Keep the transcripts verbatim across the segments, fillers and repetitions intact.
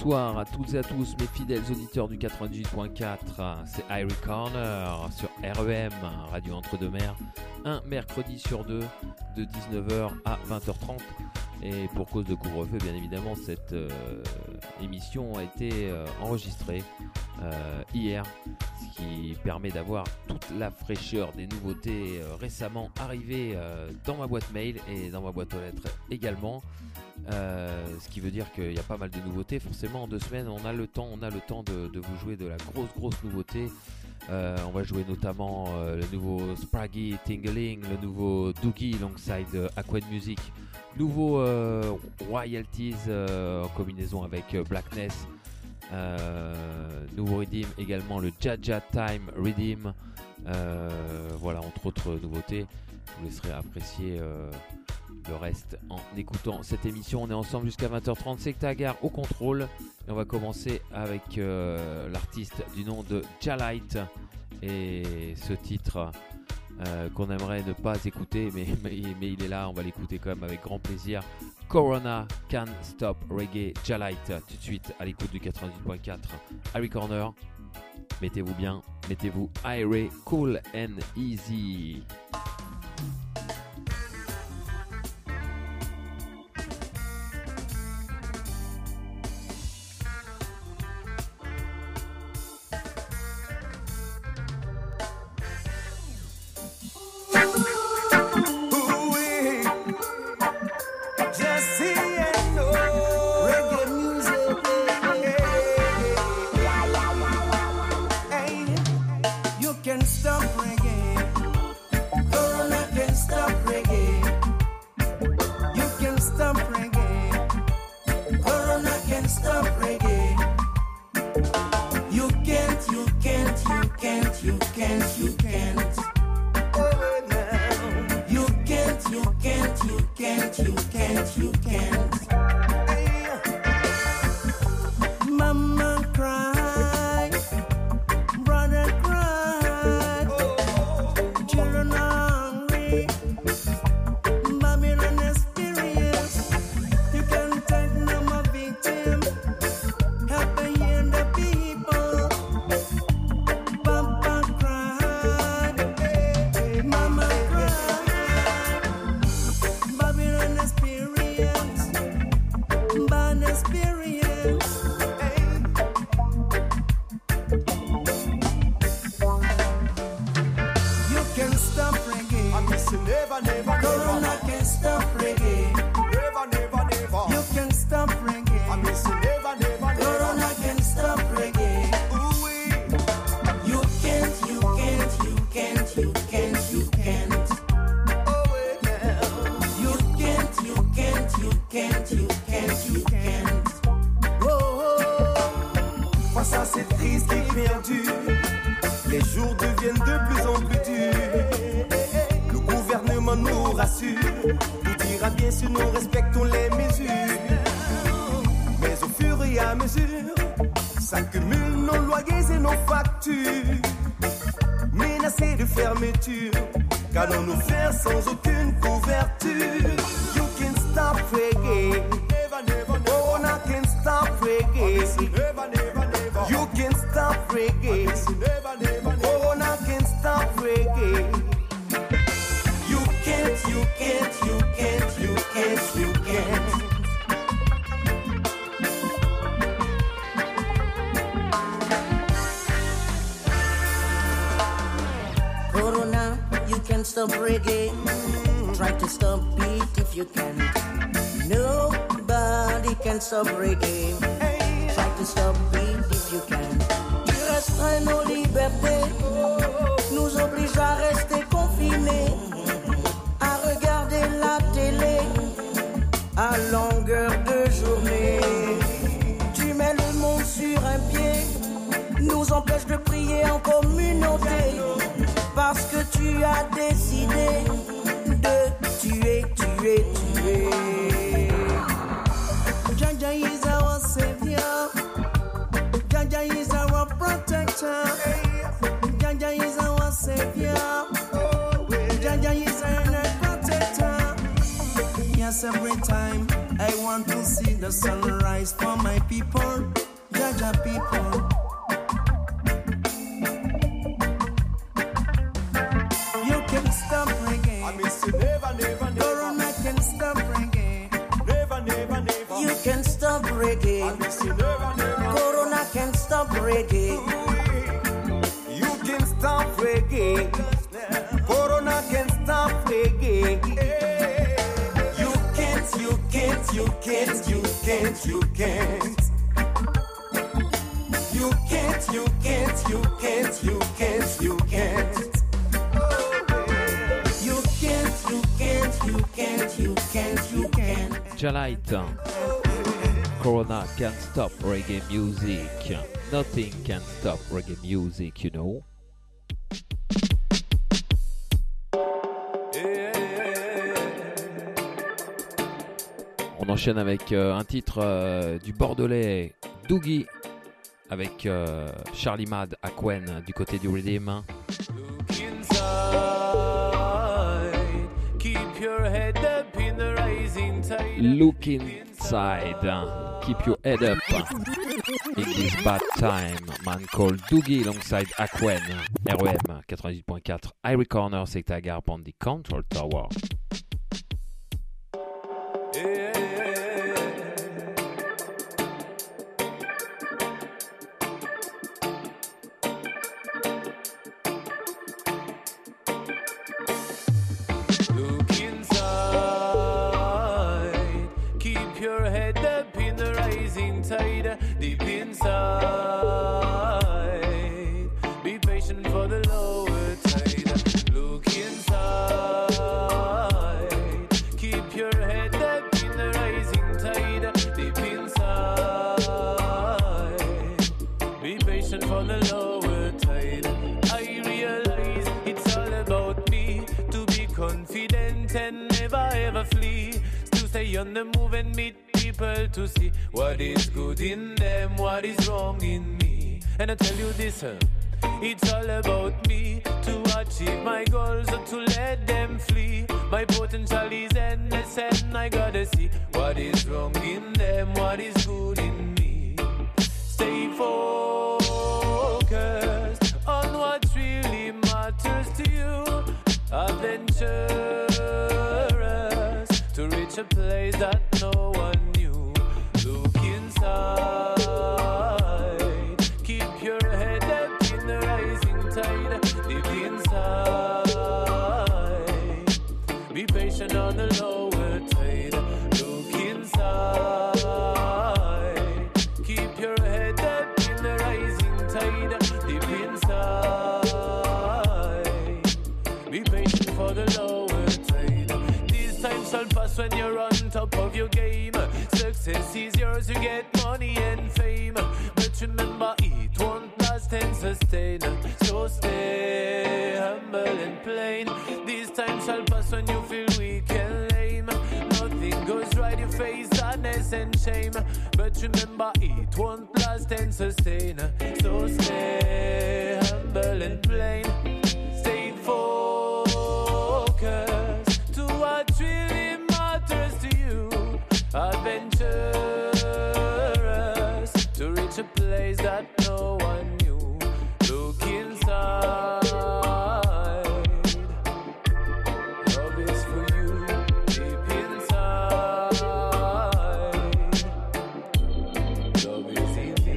bonsoir à toutes et à tous mes fidèles auditeurs du quatre-vingt-dix-huit point quatre. C'est Irie Corner sur R E M, Radio Entre-deux-Mers, un mercredi sur deux de dix-neuf heures à vingt heures trente. Et pour cause de couvre-feu, bien évidemment, cette euh, émission a été euh, enregistrée euh, hier, ce qui permet d'avoir toute la fraîcheur des nouveautés euh, récemment arrivées euh, dans ma boîte mail et dans ma boîte aux lettres également. Euh, ce qui veut dire qu'il y a pas mal de nouveautés. Forcément, en deux semaines, on a le temps, on a le temps de, de vous jouer de la grosse, grosse nouveauté. Euh, on va jouer notamment euh, le nouveau Spraggy Tingling, le nouveau Doogie alongside euh, Aquan Music, nouveau euh, Royalties euh, en combinaison avec euh, Blackness, euh, nouveau Redeem également, le Jaja Time Redeem. Euh, voilà, entre autres nouveautés. Je vous laisserai apprécier euh, le reste en écoutant cette émission. On est ensemble jusqu'à vingt heures trente. C'est Tagar au contrôle. Et on va commencer avec euh, l'artiste du nom de Jalite. Et ce titre euh, qu'on aimerait ne pas écouter, mais, mais, mais il est là. On va l'écouter quand même avec grand plaisir. Corona Can't Stop Reggae, Jalite. Tout de suite à l'écoute du quatre-vingt-dix-huit point quatre. Irie Corner. Mettez-vous bien. Mettez-vous Irie Cool and Easy. Stop reggae, try to stop it if you can. Nobody can stop reggae, try to stop it if you can. Tu restreins nos libertés, nous oblige à rester confinés, à regarder la télé à longueur de journée. Tu mets le monde sur un pied, nous empêche de prier en communauté. Parce que tu as décidé de tuer, tuer, tuer. Jaja is our savior. Jaja is our protector. Jaja is our savior. Jaja is our protector. Yes, every time I want to see the sunrise for my people, Jaja people. You can stop reggae. I miss you never, never, never. Corona can stop reggae. Never, never, never. You can stop reggae. I miss you never, never. Corona can stop reggae. You can stop reggae. Corona can stop reggae. You can't, you can't, you can't, you can't, you can't. You can't, you can't, you can't, you can't, you can't. You can't, you can't, you can't, you can't, you can't. Jalite. Corona can't stop reggae music. Nothing can stop reggae music, you know. On enchaîne avec euh, un titre euh, du Bordelais Doogie avec euh, Charlie Mad Aquen du côté du Redeem. Look inside, keep your head up in the rising tide. Look inside, keep your head up in this bad time. Man called Doogie alongside Aquen. R E M quatre-vingt-dix-huit point quatre. Irie Corner, c'est ta gare on the Control Tower. Yeah. Look inside, keep your head up in the rising tide. Deep inside, be patient for the lower tide. Look inside, keep your head up in the rising tide. Deep inside, be patient for the lower tide. I realize it's all about me, to be confident and never ever flee, to stay on the move and meet people to see what is good in them, what is wrong in me. And I tell you this, uh, it's all about me, to achieve my goals or to let them flee. My potential is endless and I gotta see what is wrong in them, what is good in me. Stay focused on what really matters to you. Adventurous to reach a place that no one knew. Look inside, keep your head up in the rising tide. Deep inside, be patient on the lower tide. Look inside, keep your head up in the rising tide. Deep inside, be patient for the lower tide. These times shall pass when you're on top of your game. Success is yours, you get money and fame. But remember, it won't last and sustain. So stay humble and plain. These times shall pass when you feel weak and lame. Nothing goes right, you face sadness and shame. But remember, it won't last and sustain. So stay humble and plain. Stay focused to what really matters to you. Adventurous to reach a place that no one knew. Look inside, love is for you. Deep inside, love is in you.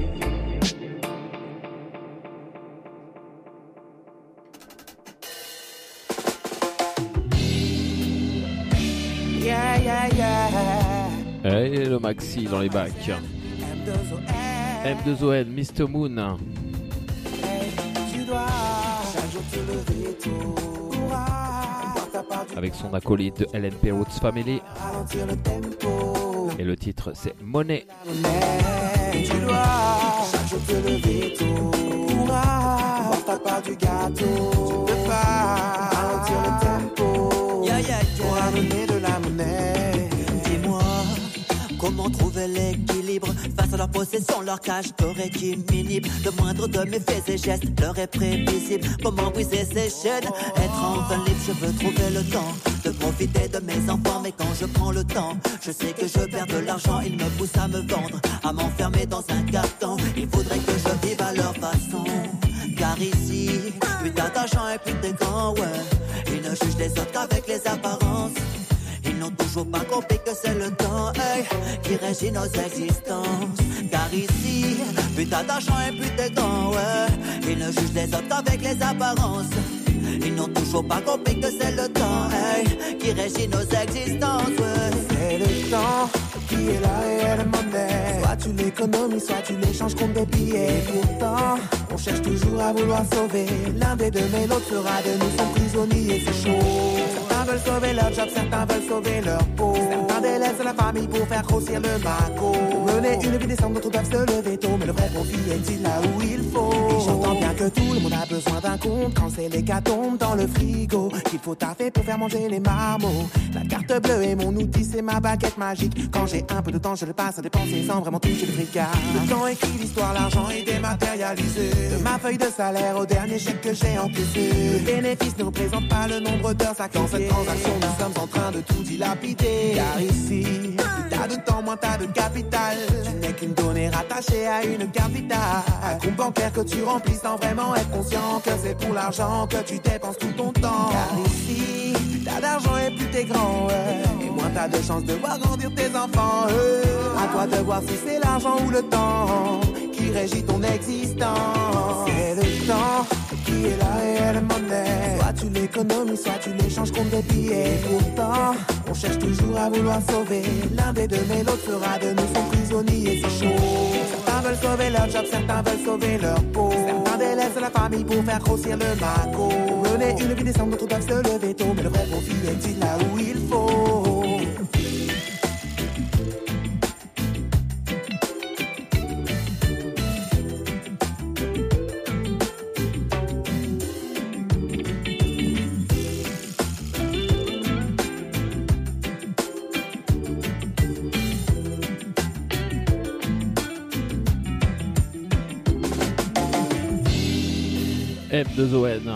Yeah, yeah, yeah. Et le maxi dans les bacs. M deux O N, mister Moon. Avec son acolyte de L N P Roots Family. Et le titre c'est Money. Tu dois chaque jour te lever tôt pour avoir ta part du gâteau. Tu peux pas ralentir le tempo, yeah, yeah, yeah, pour amener de la monnaie. Dis-moi comment trouver l'équilibre libre. Face à leur possession, leur cage t'aurait qui m'inhibe. Le moindre de mes faits et gestes leur est prévisible. Comment briser ces chaînes? Être enfin libre, je veux trouver le temps de profiter de mes enfants. Mais quand je prends le temps, je sais que je perds de l'argent. Ils me poussent à me vendre, à m'enfermer dans un carton. Il faudrait que je vive à leur façon. Car ici, putain d'argent et plus de grands, ouais. Ils ne jugent les autres qu'avec les apparences. Ils n'ont toujours pas compris que c'est le temps, hey, qui régit nos existences. Car ici, putain d'argent et plus de grands, ouais. Ils ne jugent les autres qu'avec les apparences. Ils n'ont toujours pas compris que c'est le temps, hey, qui régit nos existences, ouais. C'est le temps qui est la réelle monnaie. Soit tu l'économies, soit tu l'échanges contre des billets. Et pourtant, on cherche toujours à vouloir sauver l'un des deux, mais l'autre fera de nous son prisonnier, c'est chaud. Certains veulent sauver leur job, certains veulent sauver leur peau. Certains délaissent la famille pour faire grossir le magot. Pour mener une vie décente, d'autres doivent se lever tôt. Mais le vrai profit est-il là où il faut? Et j'entends bien que tout le monde a besoin d'un compte quand c'est l'hécatombe dans le frigo qu'il faut taffer pour faire manger les marmots. La carte bleue est mon outil, c'est ma baguette magique. Quand j'ai un peu de temps, je le passe à dépenser sans vraiment toucher le fricard. Le temps écrit l'histoire, l'argent est dématérialisé. De ma feuille de salaire au dernier chèque que j'ai encaissé. Le bénéfice ne représente pas le nombre d'heures sacrifiées. Dans cette transaction, nous sommes en train de tout dilapider. Car ici, plus t'as de temps, moins t'as de capital. Tu n'es qu'une donnée rattachée à une carte vitale. Un compte bancaire que tu remplis sans vraiment être conscient que c'est pour l'argent que tu dépenses tout ton temps. Car ici, plus t'as d'argent et plus t'es grand, ouais. Et moins t'as de chances de voir grandir tes enfants, ouais. À toi de voir si c'est l'argent ou le temps qui régit ton existence. C'est le temps qui est la réelle monnaie. Soit tu l'économies, soit tu l'échanges contre des billets. Et pourtant, on cherche toujours à vouloir sauver l'un des deux, mais l'autre fera de nous son prisonnier, c'est chaud. Certains veulent sauver leur job, certains veulent sauver leur peau. Certains délaissent la famille pour faire grossir le magot. Pour mener une vie décente, d'autres doivent se lever tôt. Mais le vrai profit est-il là où il faut? M deux O N.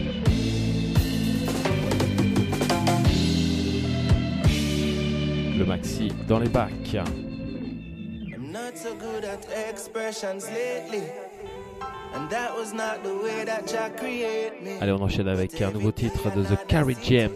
Le maxi dans les bacs. I'm not so good at expressions lately. And that was not the way that Jack created me. Allez, on enchaîne avec un nouveau titre de The Carrie James.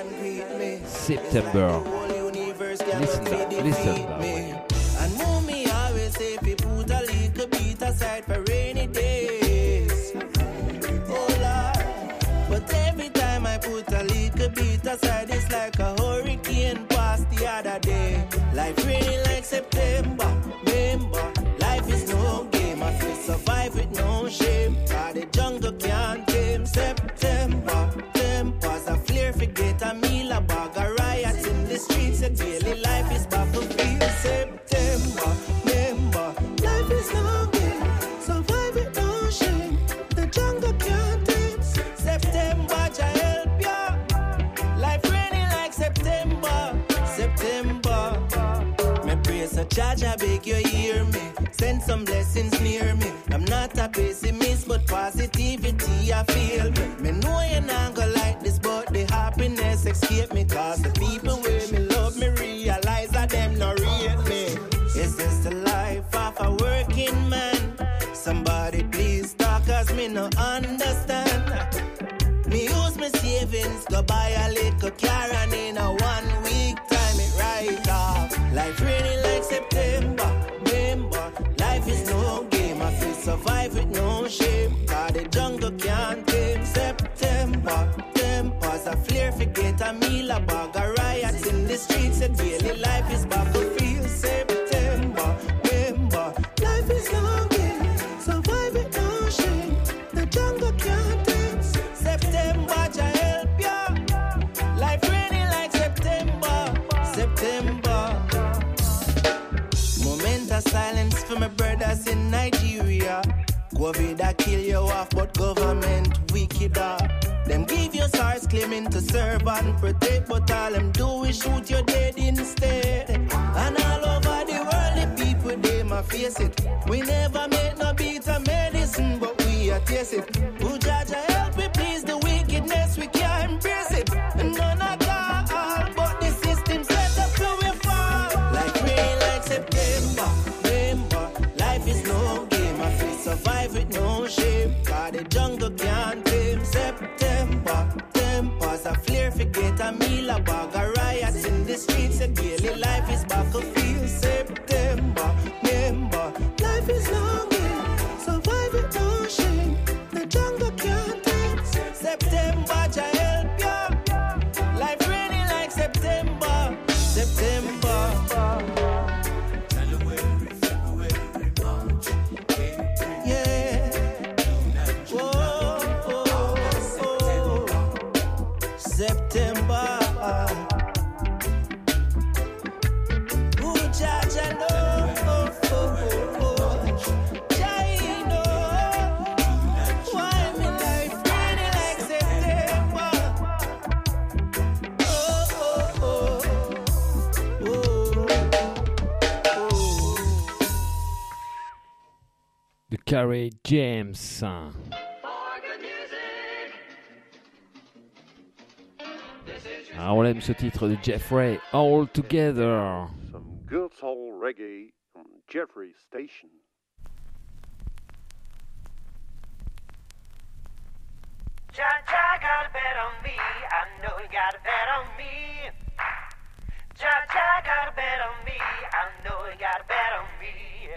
September. Listen that, listen that way. And mommy always say if you put a little bit aside for rainy days. Oh Lord, but every time I put a little bit aside, it's like a hurricane past the other day. Life raining like September, remember, life is no game. I feel survive with no shame. Cause the jungle can't tame. September, tempers a flare, forget a meal, a bag of riots in the streets. A daily life is battlefield. September, remember, life is no game. Survive with no shame. The jungle can't tame. September, Jah help ya. Life raining like September, September. Me pray so Jah Jah beg you hear me. Send some blessings near me. I'm not a pessimist, but positivity I feel me. Me know you're not gonna like this, but the happiness escape me. Cause the people with me love me realize that them not rate me. It's just the life of a working man. Somebody please talk, cause me no understand. Me use my savings, go buy a little car, and in a one week time it right off. Life raining like September, remember, life is no game. I feel survive with no shame. Cause the jungle can't tame. September, tempers a flare, forget a meal, a bag of riots in the streets. A daily life is battlefield. September, remember, life is no game. Survive with no shame. The jungle can't tame. September, Jah help ya. Life raining like September, September. Moment of silence for my brothers in Nigeria. COVID a kill you off, but government wickeder. Them give you SARS claiming to serve and protect, but all them do is shoot you dead instead. And all over the world the people with them, I face it. We never make no bitter medicine, but we are taste it. Who judge help me please the wickedness, we can't embrace it. None at all, but the system set up to we fall. Like rain, like September. Remember, life is no game. I feel survive with no shame. Cause the jungle can't tame. September, tempers a flare, forget a meal, a bag of riots in the streets. And daily life is back a feel. September, remember, life is no game. Survive with no shame. The jungle can't tame. September, Jah help ya. Life rainy like September. September. January, February, March, April. Yeah. Whoa, oh, oh. September. Ooh, Jah, Jah know. Oh, oh, oh. Jah, he know. Why me life rainy like September? Oh, oh, oh. Oh, oh. De Carrie James. Ah, on aime ce titre de Jeffrey, All Together. Some good soul reggae from Jeffrey Station. Jah Jah got a bet on me, I know he got a bet on me. Jah Jah got a bet on me, I know he got a bet on me.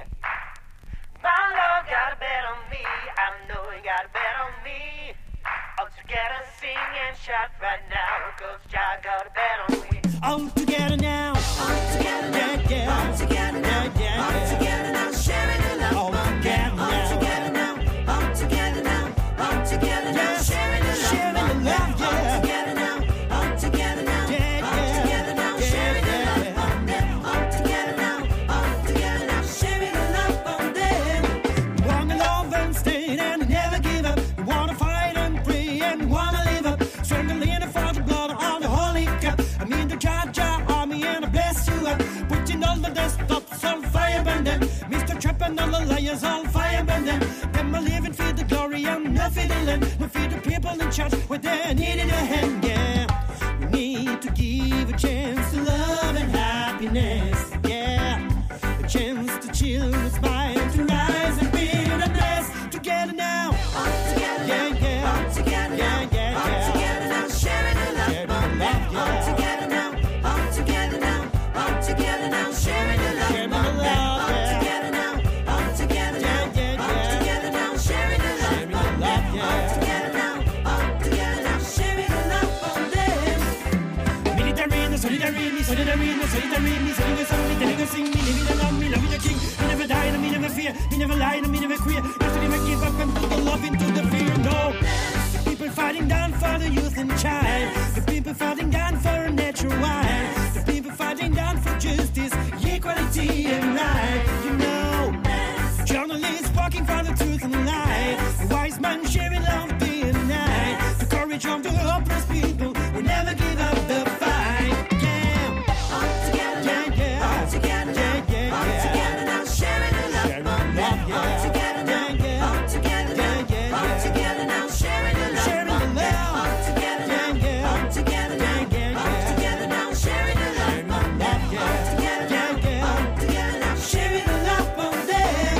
My Lord got a bet on me, I know he got a bet on me. All together sing and shout right now, cause Jah got a bet on me. All together now. All together now, Yeah, yeah. all together now, Yeah, yeah, all yeah. together now, sharing the love. All together all now. together now, all together now, all together now, Yes, sharing the love. sharing the love, yeah. All together now, all together now, Yeah, all yeah. together now, Yeah, sharing the yeah, love on them. All together now, all together now, sharing the love on them. You wanna love and stay and never give up. You wanna fight and pray and wanna live up. Strangling for the blood on the holy cup. I mean the Jah Jah army and I bless you up. Putting all the desktops on fire burn them. Mister Trap and all the liars on fire burn them. Them are living for the glory and not for the land. Not for the people in charge with their need in their hand, yeah. We need to give a chance to love and happiness, yeah. A chance to chill and smile, to rise and build and bless together now. All together Yeah, now, yeah. all together Yeah, now, yeah, all yeah. together now, sharing the love Sharing the on them. love, All yeah. together now, all together now, all together now, sharing the love Sharing the on them. love, All yeah. together now, all together Yeah, now, yeah, all yeah. together now, sharing the love Sharing the on love, them. yeah. All together now, all together now, sharing the love on them. Military, no solidarity, me solidarity, no solidarity, me solidarity, solidarity, sing me, me the love, me love the king. Me never die, no me never fear, me never lie, no me never queer. Not to never give up and put the love into the fear, no. The people fighting down for the youth and child. The people fighting down for a natural wild. The people fighting down for justice, equality and right. You know, journalists walking for the truth and light. The wise man sharing love day and night. The courage of the hopeless people will never give up the fight. Yeah, All together yeah, now, yeah. all together now, Yeah, yeah, all yeah. together now, sharing the love Sharing the on them. love, yeah. All together now, Yeah, yeah. all together now, Yeah, yeah, all yeah. together now, sharing the love Sharing the on them. love. All together now, Yeah, yeah. all together now, Yeah, yeah, all yeah. together now, sharing the love Sharing the on them. love, yeah. All together Yeah, now, yeah. all together now, sharing the love on them.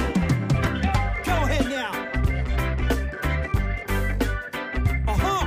Go ahead now. Uh-huh.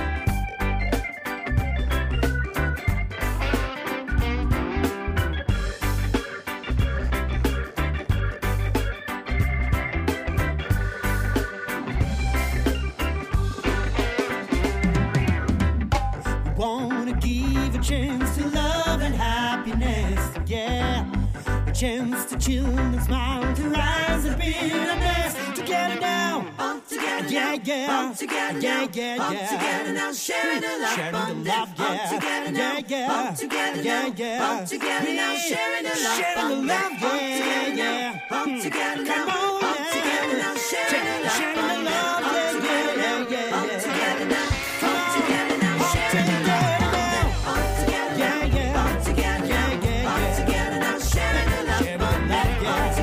We wanna give a chance to love and happiness, yeah. A chance to chill and smile, to rise and be the best together now. All together Yeah, now, yeah. all together Yeah, now, yeah, all yeah. together now, sharing the love Sharing on the them. love, All yeah. together now, Yeah, yeah. all together Yeah, now, yeah. all together now, Yeah. sharing the love Sharing the on love, them. All yeah, together now, yeah. all Hmm. together Come now, on, all yeah. together now, sharing the love Sharing the on them. love, All yeah, together yeah, now, yeah, all yeah. together now, Come all on. together now, All sharing the love together on them. now. All together Yeah, now, yeah. all together Yeah, now, yeah, all yeah. together now, sharing the love Sharing the on them. love, yeah. All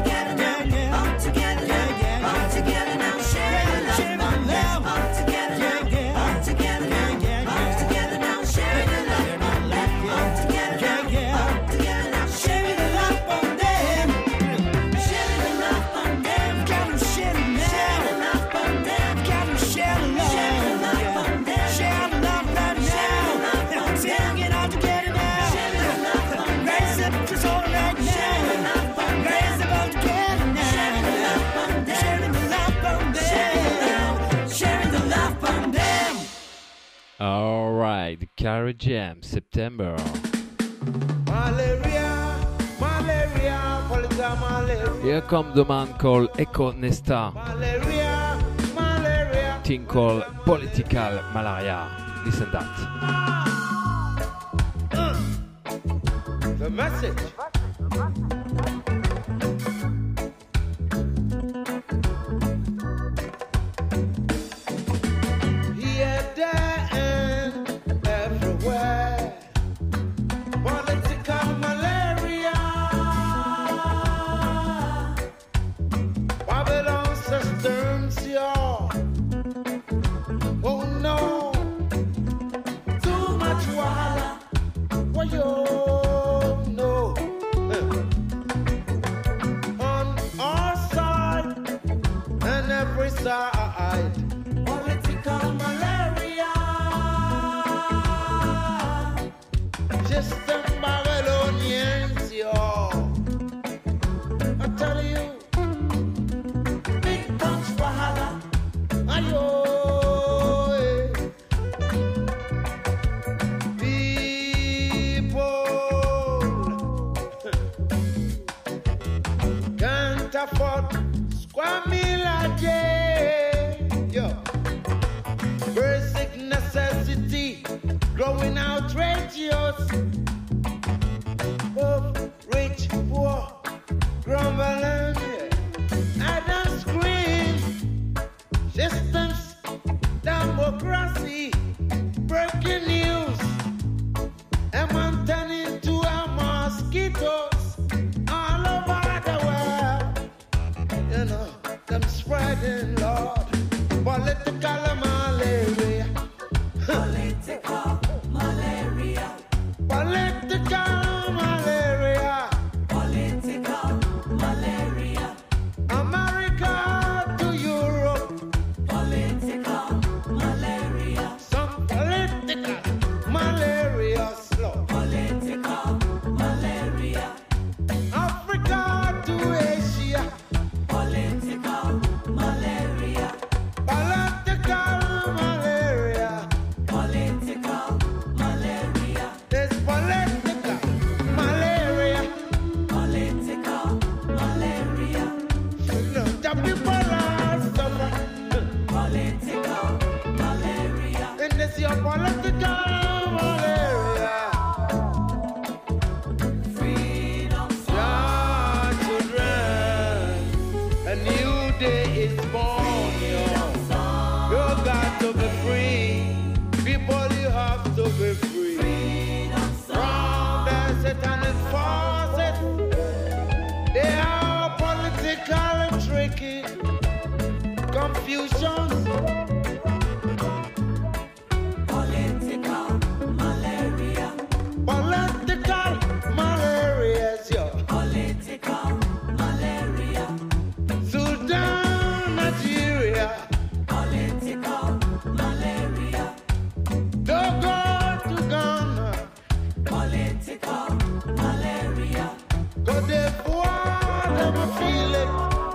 Alright, Carrie Jam, September. Malaria, malaria, malaria. Here comes the man called Echo Nesta. Malaria, malaria. Thing called Political Malaria. Listen that. Uh, the message. Here, there, and everywhere. Political malaria. Babylon systems, y'all. Oh no. Too much wahala. Why you know? On our side and every side. Political malaria. Just them Babylonians, y'all. I tell you, big punch wahala. Ayo, eh. People can't afford square meal a day. Yo, basic necessity, growing outrageous. Both rich, poor, grumbling, I don't scream. Systems, democracy, breaking news. And I'm turning to a mosquitoes all over the world. You know, them spreading, Lord. Political malaria. Political malaria. Political malaria. Political malaria. America to Europe. Political malaria. Some political malaria slow. Political malaria. Africa to Asia. Political malaria. Political malaria. Political malaria. There's political malaria. Political malaria. Look, the people are suffering. Political malaria. And this your political malaria. Freedom song. Children, a new day is born, yo. You got to be free. People, you have to be free. From the satanic forces, they are political and tricky. Confusion. Political malaria. Political malaria, yo. Political malaria. Sudan, Nigeria. Political malaria. Togo to Ghana. Political malaria. Côte d'Ivoire, them a feel it.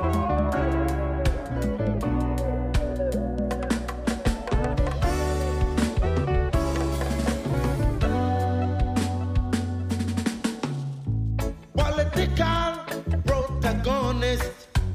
Political protagonist.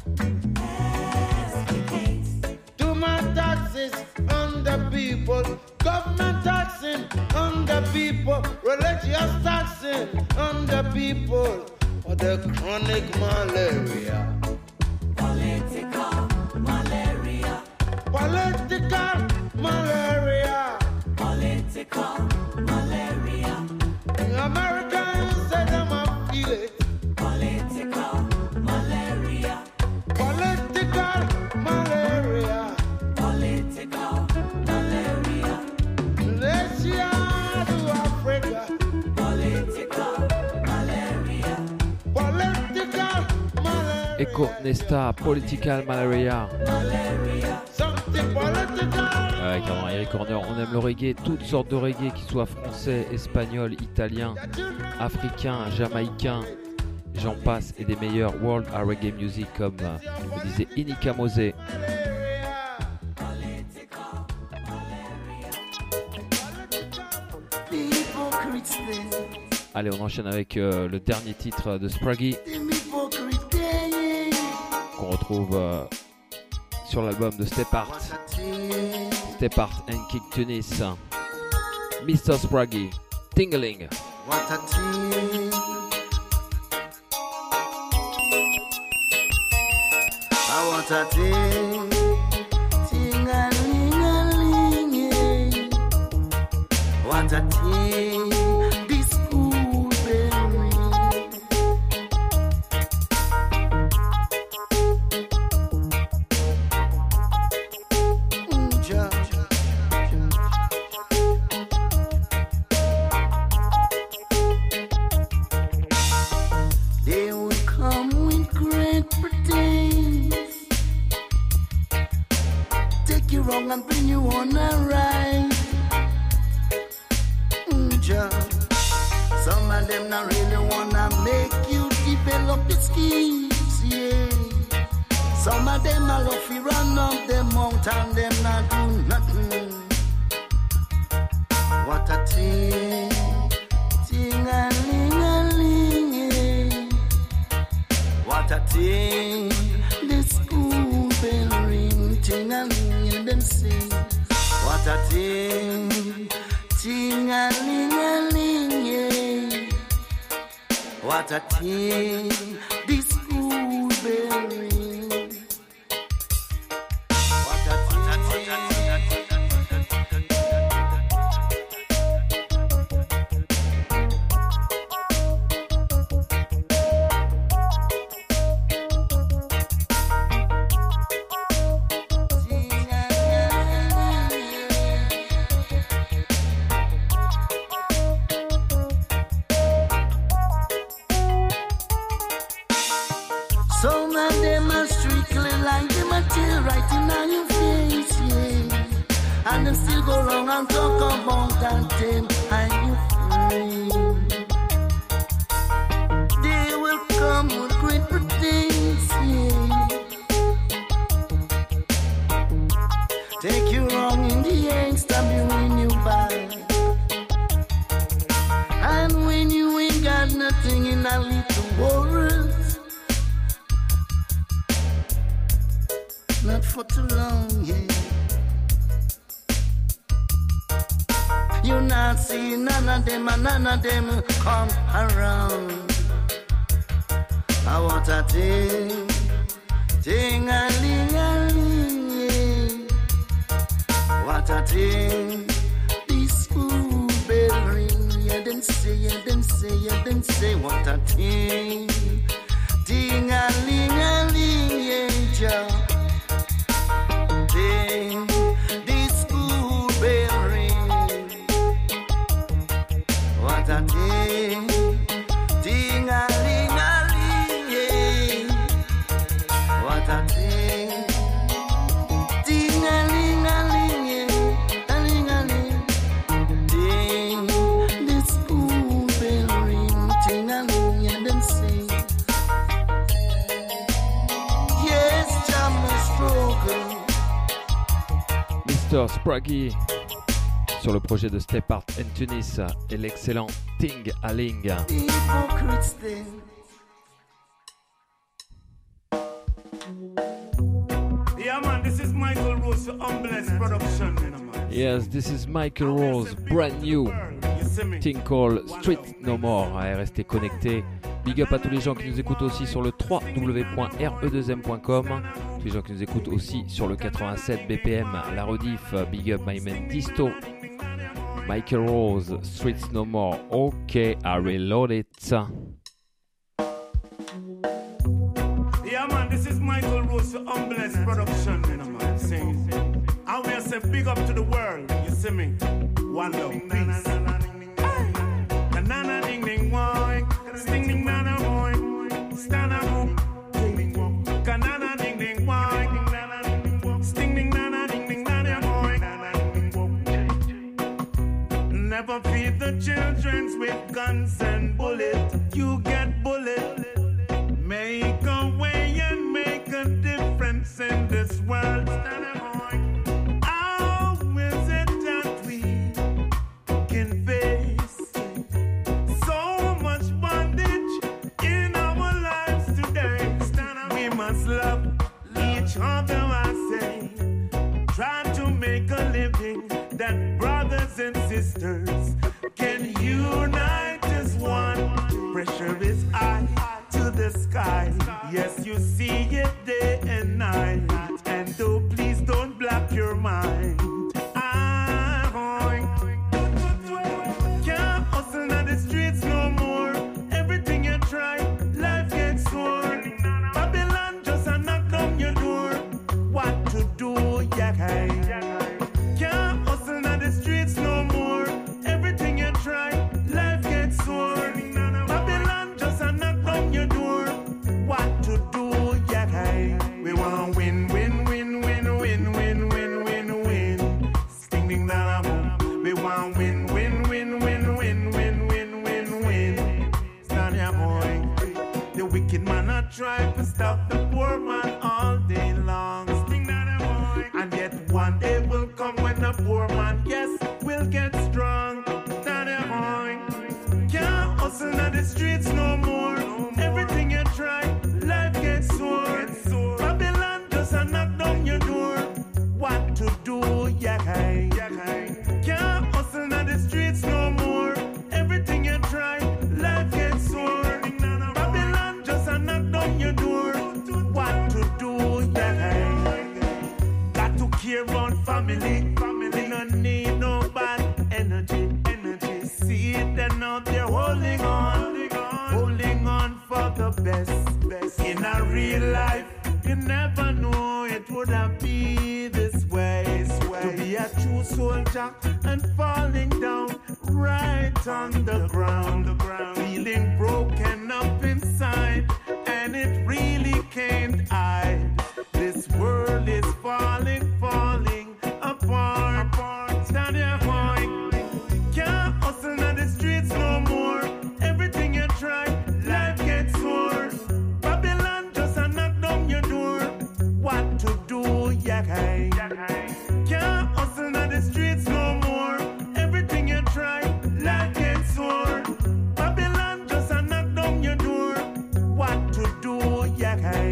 Too much taxes on the people. Government taxing on the people. Religious taxing on the people. For the chronic malaria. Political malaria. Political malaria. Political malaria. Americans say them a feel it. Political malaria. Political malaria. Political malaria. Asia to Africa. Political malaria. Political malaria. Echo Nesta, Political Malaria. Malaria. Something political. Ouais, carrément, Eric Corner, on aime le reggae, toutes sortes de reggae, qu'ils soient français, espagnol, italien, africain, jamaïcain, j'en passe, et des meilleurs world à reggae music comme euh, le disait Inika Mose. Allez, on enchaîne avec euh, le dernier titre de Spraggy qu'on retrouve euh, sur l'album de Step Art. Step Art and Kick Tunis. mister Spraggy, Tingling. What a team. I want a team. Ting-a-ling-a-ling, yeah. What a team. This school bell ring. Mm, ja. They will come with great pretense, take you wrong and bring you on a ride. Mm, ja. Some of them not really wanna make you develop your skills, yeah. Some of them are love you run up the mountain, them not do nothing. What a thing, ting-a-ling-a-ling, yeah. What a thing, the school bell ring, ting-a-ling, and them sing. What a thing, ting-a-ling-a-ling, yeah. What a thing, the school bell ring. What a thing. Some of them are strictly like them a tear right in on your face, yeah. And them still go wrong and talk about and them and you free. They will come with great pretense, yeah. Take you wrong in the end, stab you in your back. And when you ain't got nothing in a little world, not for too long, yeah. You not see none of them and none of them come around. I want a thing, ting-a-ling-a-ling, yeah. What a thing, this school bell ring, yeah. Them say, yeah, them say, yeah, them say, what a thing, ting-a-ling-a-ling, yeah, ja. This school bell ring. What a thing, ting-a-ling-a-ling, yeah. What a thing, ting-a-ling-a-ling, yeah. A-ling-a-ling, ting. This school bell ring, ting-a-ling, yeah, them sing. Yes, Jah must struggle. mister Spraggy sur le projet de Step Art and Tunis et l'excellent Ting a Ling. Hypocrites then. Yeah man, this is Michael Rose for Unblessed Production, you know, man. Yes, this is Michael Rose, brand new thing called Street No More. Allez, restez connectés. Big up à tous les gens qui nous écoutent aussi sur le w w w point r e deux m point com. Tous les gens qui nous écoutent aussi sur le quatre-vingt-sept B P M, la rediff. Big up my man Disto. Michael Rose, Streets No More. Ok, I reload it. Yeah man, this is Michael Rose for Unblessed Production, you know, man. Sing. And we say big up to the world, you see me? One love, peace. Banana ding ding boy, sting ding nana boy, stana boom, banana ding ding boy, sting ding nana ding ding nana boy. Never feed the children with guns and bullets. You get bullet. Make a way and make a difference in this world. Stana boy, how is it that we can face love each other, I say. Try to make a living that brothers and sisters can unite as one. Pressure is high to the sky. Yes, you see it day and night. And though please don't block your mind. Can't hustle on the streets no more. Everything you try, life gets sore. Babylon just a knock on your door. What to do, yeah. Can't hustle on the streets no more. Everything you try, life gets sore. Babylon just a knock on your door. What to do, yeah. We want win, win, win, win, win, win, win, win, win. Sting ding da da boom. We want win, win, win, win, win, win, win, win, win. Stand here, boy. The wicked man a try to stop the poor man all day long. Sting da da boy. And yet one day will come when the poor man, yes, will get strong. Stand here, boy. Can't hustle on the streets no more. Everything you try, life gets sore. Babylon just a knock down your door. What to do, yeah. Can't hustle on the streets no more. Everything you try, life gets sore. Babylon just a knock down your door. What to do, yeah. Got to care about family. Family no need no bad energy. Energy. See it, they're out there holding on, holding on for the best. Best in a real life. You never know it would have been this way. To be a true soldier and falling down right on the ground, feeling broken up inside, and it really can't hide. This world is falling, falling apart. Stand here, boy. Can't hustle on the streets no more. Everything you try, life gets sore. Babylon just a knock down your door. What to do, yeah. Can't hustle on the streets no more. Everything you try, life gets sore. Babylon just a knock down your door. What to do, yeah.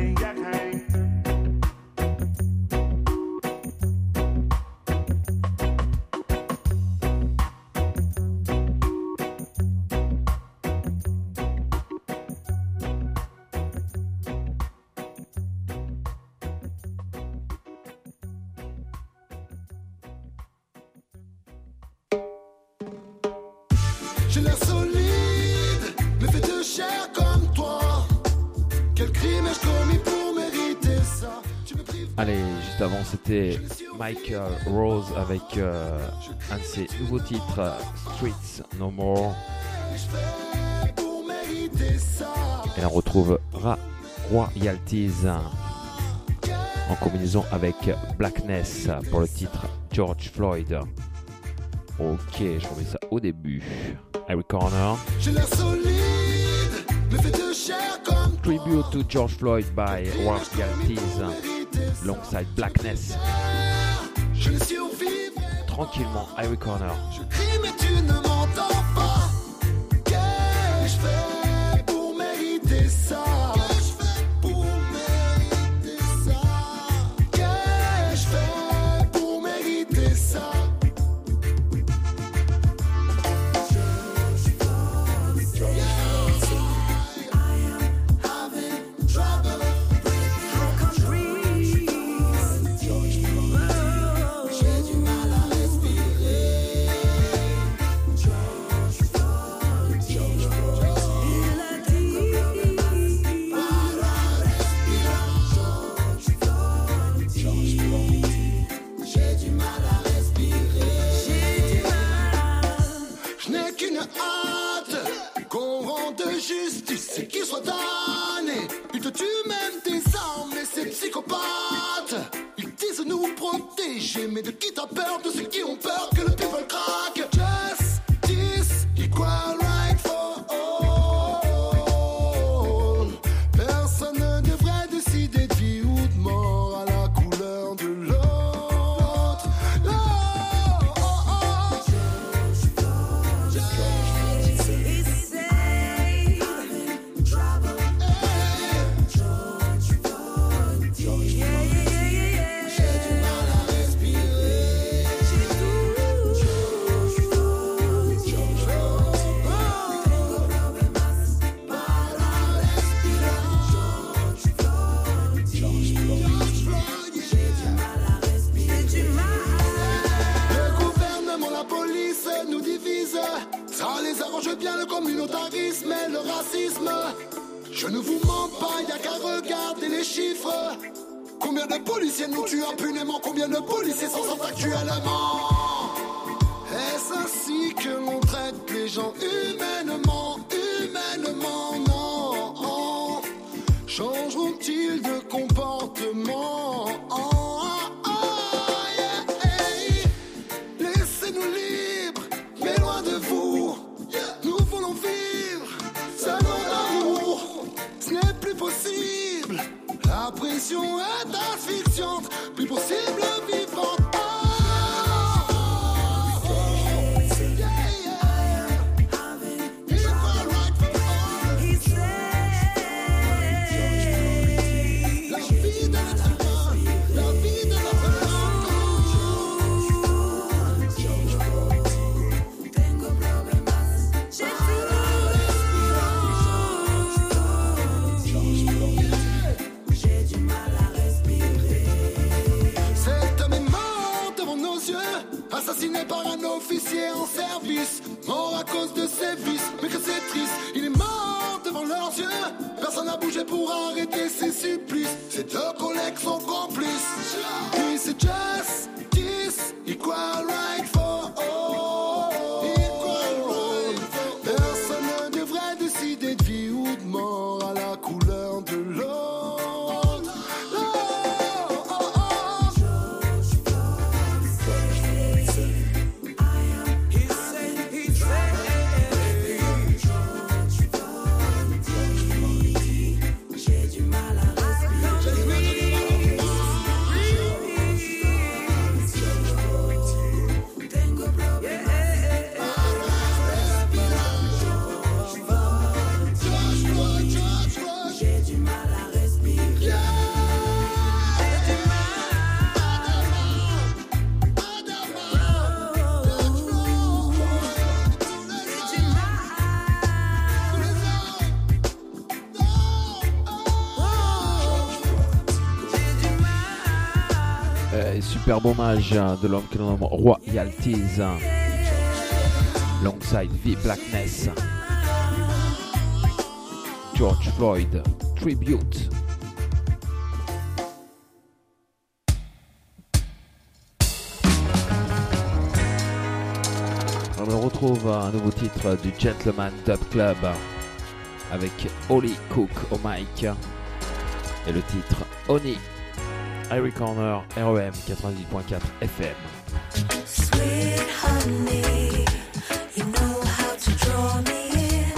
J'ai l'air solide, mais fait de chair comme toi. Quel crime ai-je commis pour mériter ça? Allez, juste avant c'était Michael Rose avec euh, un de ses nouveaux titres, Streets No More. Et on retrouve Ra Royalties en combinaison avec Blackness pour le titre George Floyd. Ok, je remets ça au début. Eric Corner. Tribute to George Floyd by Royalties alongside Blackness. Tranquillement, Eric Corner. Je crie mais tu ne m'entends pas. Qu'ai-je fait pour mériter ça? Qu'ai-je fait pour mériter ça? Qu'ai-je fait pour mériter ça? C'est qu'il soit damné. Ils te tuent même tes armes, mais c'est psychopathe. Ils disent nous protéger, mais de qui t'as peur? De ceux qui ont peur que le people craque. Justice, equal right for all. Personne ne devrait décider de vie ou de mort à la couleur de l'autre. Oh, oh, oh. communautarisme et le racisme. Je ne vous mens pas, y'a qu'à regarder les chiffres. Combien de policiers nous tuent impunément? Combien de policiers sont sans actuellement? Est-ce ainsi que l'on traite les gens humainement? Humainement, non. Changeront-ils de comportement? Oh, oh, yeah, hey. Laissez-nous libres, mais loin de vous. Nous voulons vivre seulement l'amour. Ce n'est plus possible. La pression est asphyxiante. Plus possible vivre. Assassiné par un officier en service, mort à cause de ses vices, mais que c'est triste, il est mort devant leurs yeux. Personne n'a bougé pour arrêter ses supplices. Ces deux collègues sont complices. Puis c'est justice, equal right for all. Equal right for all. Personne ne devrait décider de vie ou de mort à la couleur de l'eau. Superbe hommage de l'homme que l'on nomme Royalties, alongside V Blackness, George Floyd Tribute. On retrouve un nouveau titre du Gentleman Dub Club avec Holly Cook au mic et le titre Honey. Eric Corner, R E M quatre-vingt-dix point quatre F M. Sweet honey, you know how to draw me in.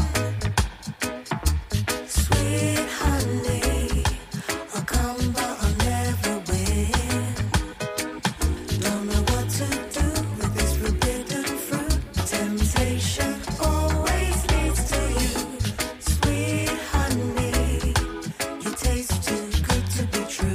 Sweet honey, I'll come but I'll never win. Don't know what to do with this forbidden fruit. Temptation always leads to you. Sweet honey, you taste too good to be true.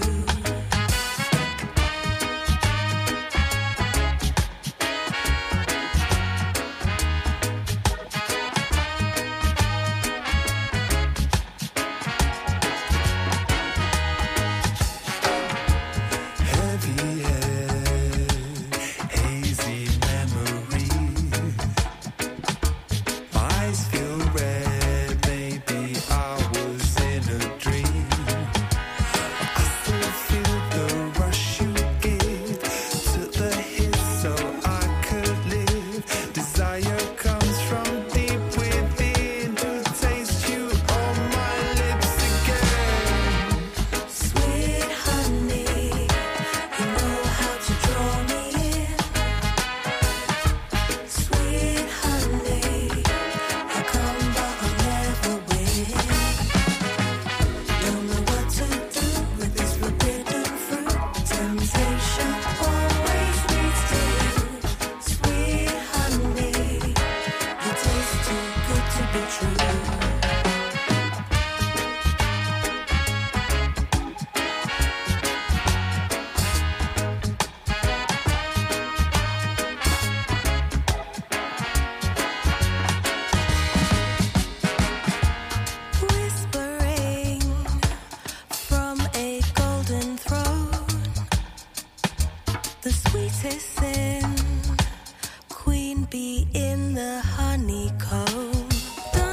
Queen bee in the honeycomb.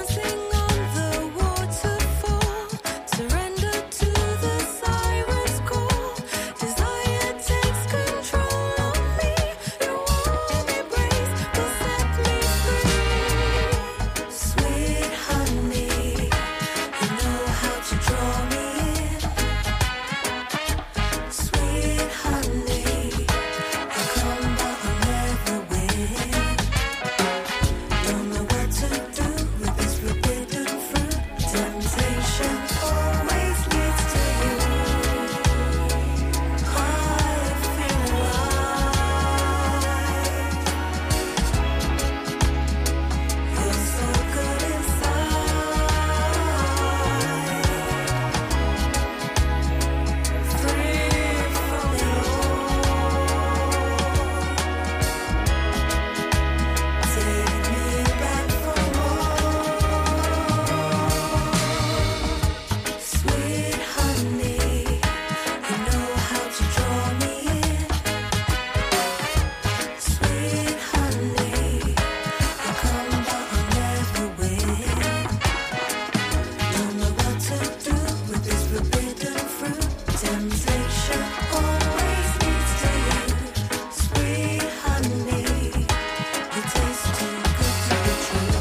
Temptation always leads to you, sweet honey. It tastes too good to be true.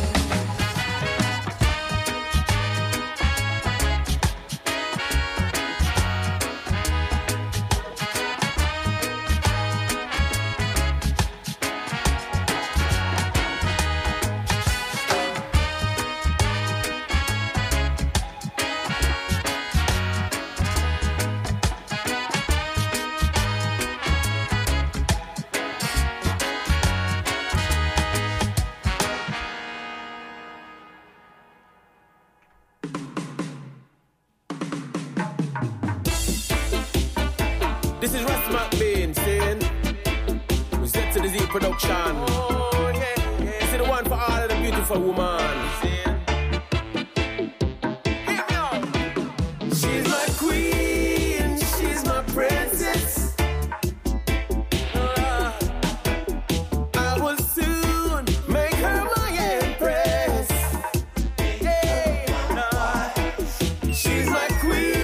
This is Russ McBain saying, we set to the Z production. Oh, yeah, yeah. This is the one for all of the beautiful woman. She's my queen, she's my princess. Uh, I will soon make her my empress. Yeah, uh, she's my queen.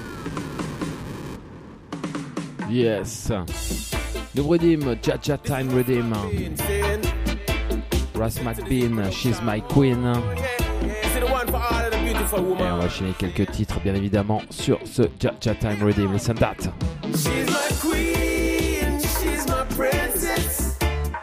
Yes. Le Redeem, Jaja Time Redeem. Russ McBean, She's My Queen. Et on va enchaîner quelques titres, bien évidemment, sur ce Jaja Time Redeem. Listen that. She's my queen, she's my princess.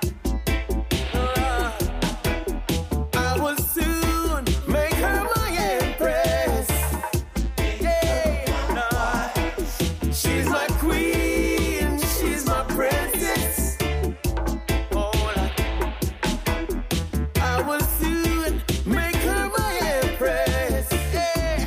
Uh, I will soon make her my empress. Yeah, uh, she's my queen, she's my princess. Oh, I will soon make her my empress. Yeah.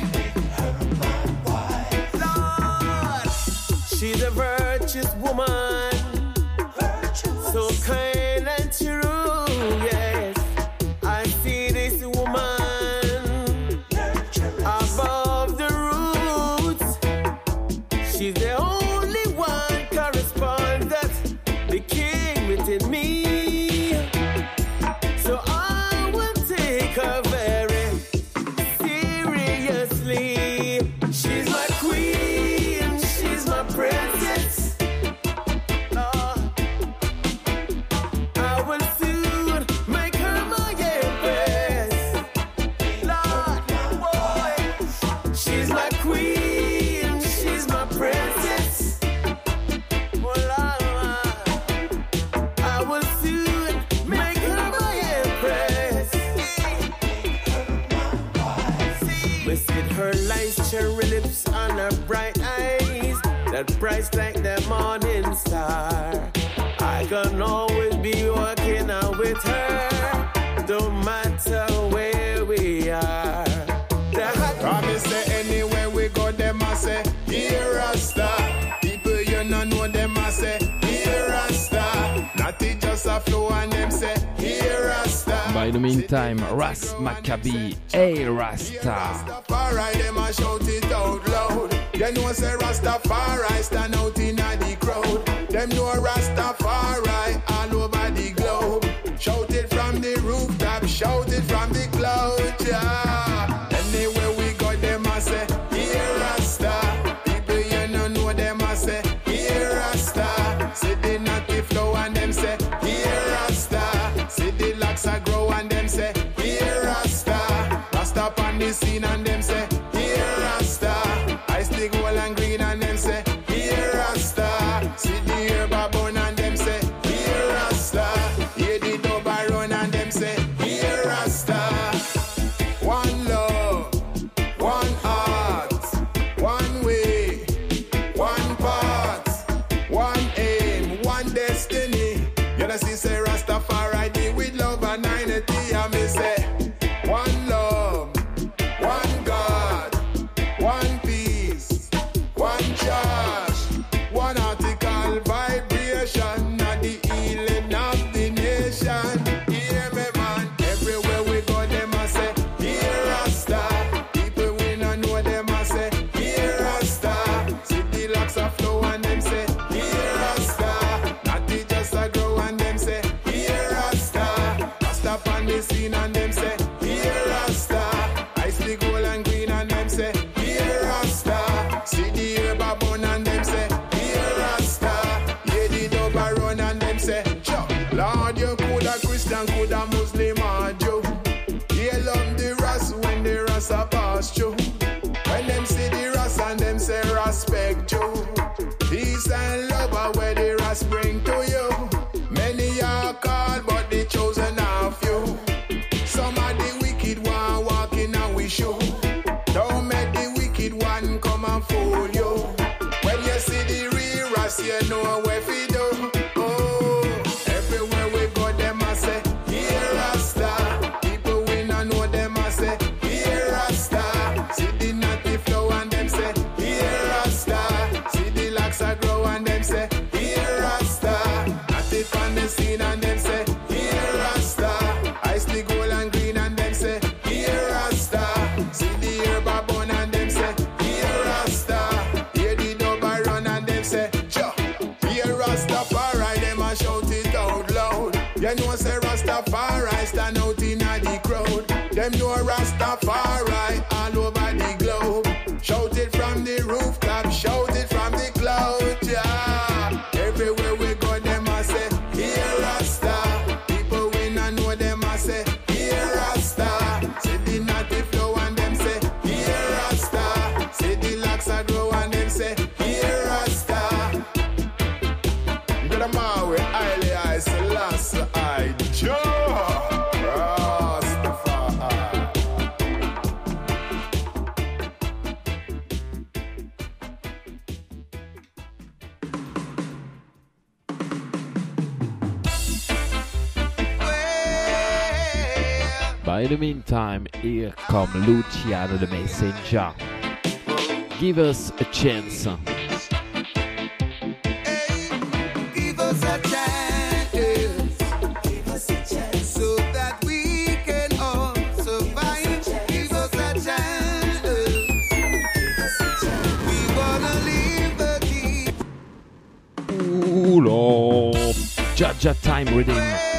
Lord, she's a virtuous woman, so kind and true. Yes, I see this woman above the roots. She's the only one correspondent, the king within me. So I will take her very seriously. She's my queen, she's my princess. Lord, I will soon make her my empress. Lord, boy, she's my queen, she's my princess. Oh, Lord, I will soon make her my empress. We see her light, cherry lips on her bright eyes, that bright like the morning star. I can always be walking out with her, no matter where we are. The hot Promise say anywhere we go, them I say, here a star. People you no know them I say, here a star. Not it just a flow and them say, here a star. By the meantime, Russ Maccabee, hey Rasta. Rastafari, them a shout it out loud. You know say Rastafari stand out in a the crowd. Them know Rastafari all over the globe. Shout it from the rooftop, shout it from the clouds, yeah. Anywhere we go, them a say, here Rasta. People you no know them a say, here Rasta. See the natty flow and them say, here Rasta. See the locks a grow and them say, here Rasta. Rasta on the scene and them say, here Rasta. I stick wall and green and them say, here Rasta. See the herb a bun and them say, Christian, could a Muslim or Jew. Hail up the Ras when the Ras a pass through. When them see the Ras and them say respect you. Peace and love are where the Ras bring to you. Many are called, but the chosen are few. Some of the wicked one walking and we show. Don't make the wicked one come and fool you. When you see the real Ras, you know where we do. Oh, everywhere we go, them a say, here Rasta. People we not know them a say, here Rasta. See the native flow and them say, here Rasta. See the locks a grow and them say, here Rasta. Native on the scene and them say, here Rasta. Ice the gold and green and them say, here Rasta. See the herb a bun and them say, here Rasta. Hear the dub a run and them say, Cha. Here Rastafari, them a shout it out loud. You know say Rastafari stand out in a the crowd. Them know Rastafari all over the globe. Shout it from the rooftop, shout it from the cloud, yeah. Everywhere we go, them a say, here Rasta. People we not know them a say, here Rasta. See the native flow and them say, here Rasta. See the locks a grow and them say, here Rasta. Get them out with Haile I Selassie I Joe. But in the meantime, here come Luciano the Messenger. Give us a chance. Give us a chance. Give us a chance. So that we can all survive. Give us a chance. Give us a chance. We wanna live the deep. Ooh, Lord. Jaja time reading.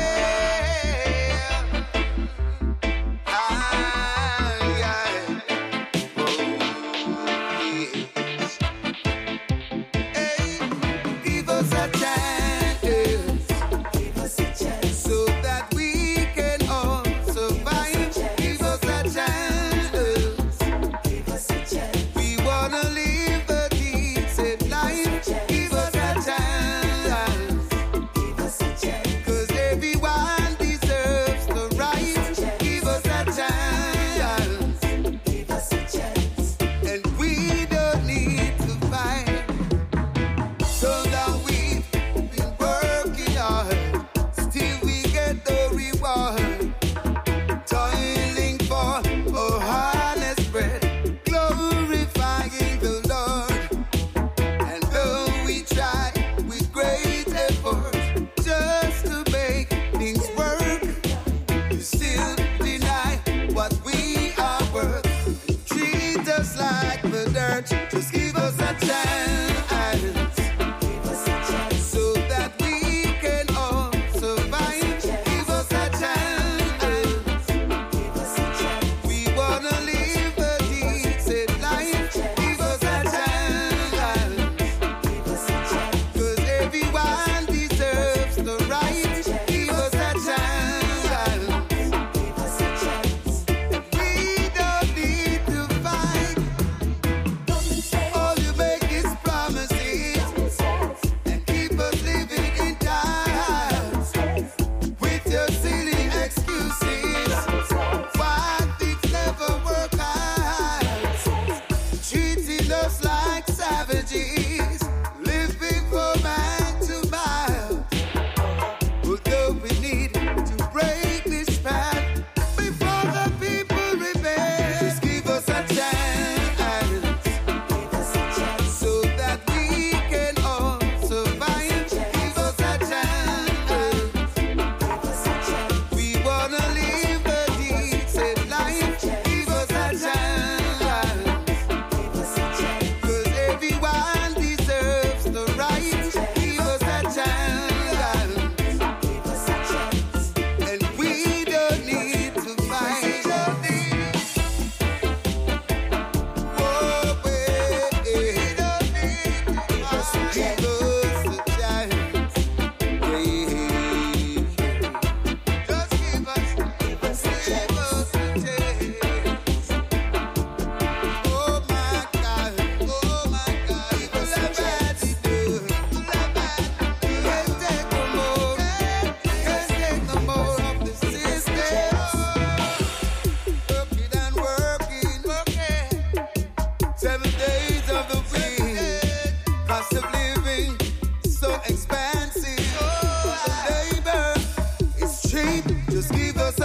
Give us a chance. Give us a chance. So that we can all survive. Give us a chance. Give us a chance. We wanna live a decent life. Give us a chance. Give us a chance. 'Cause everyone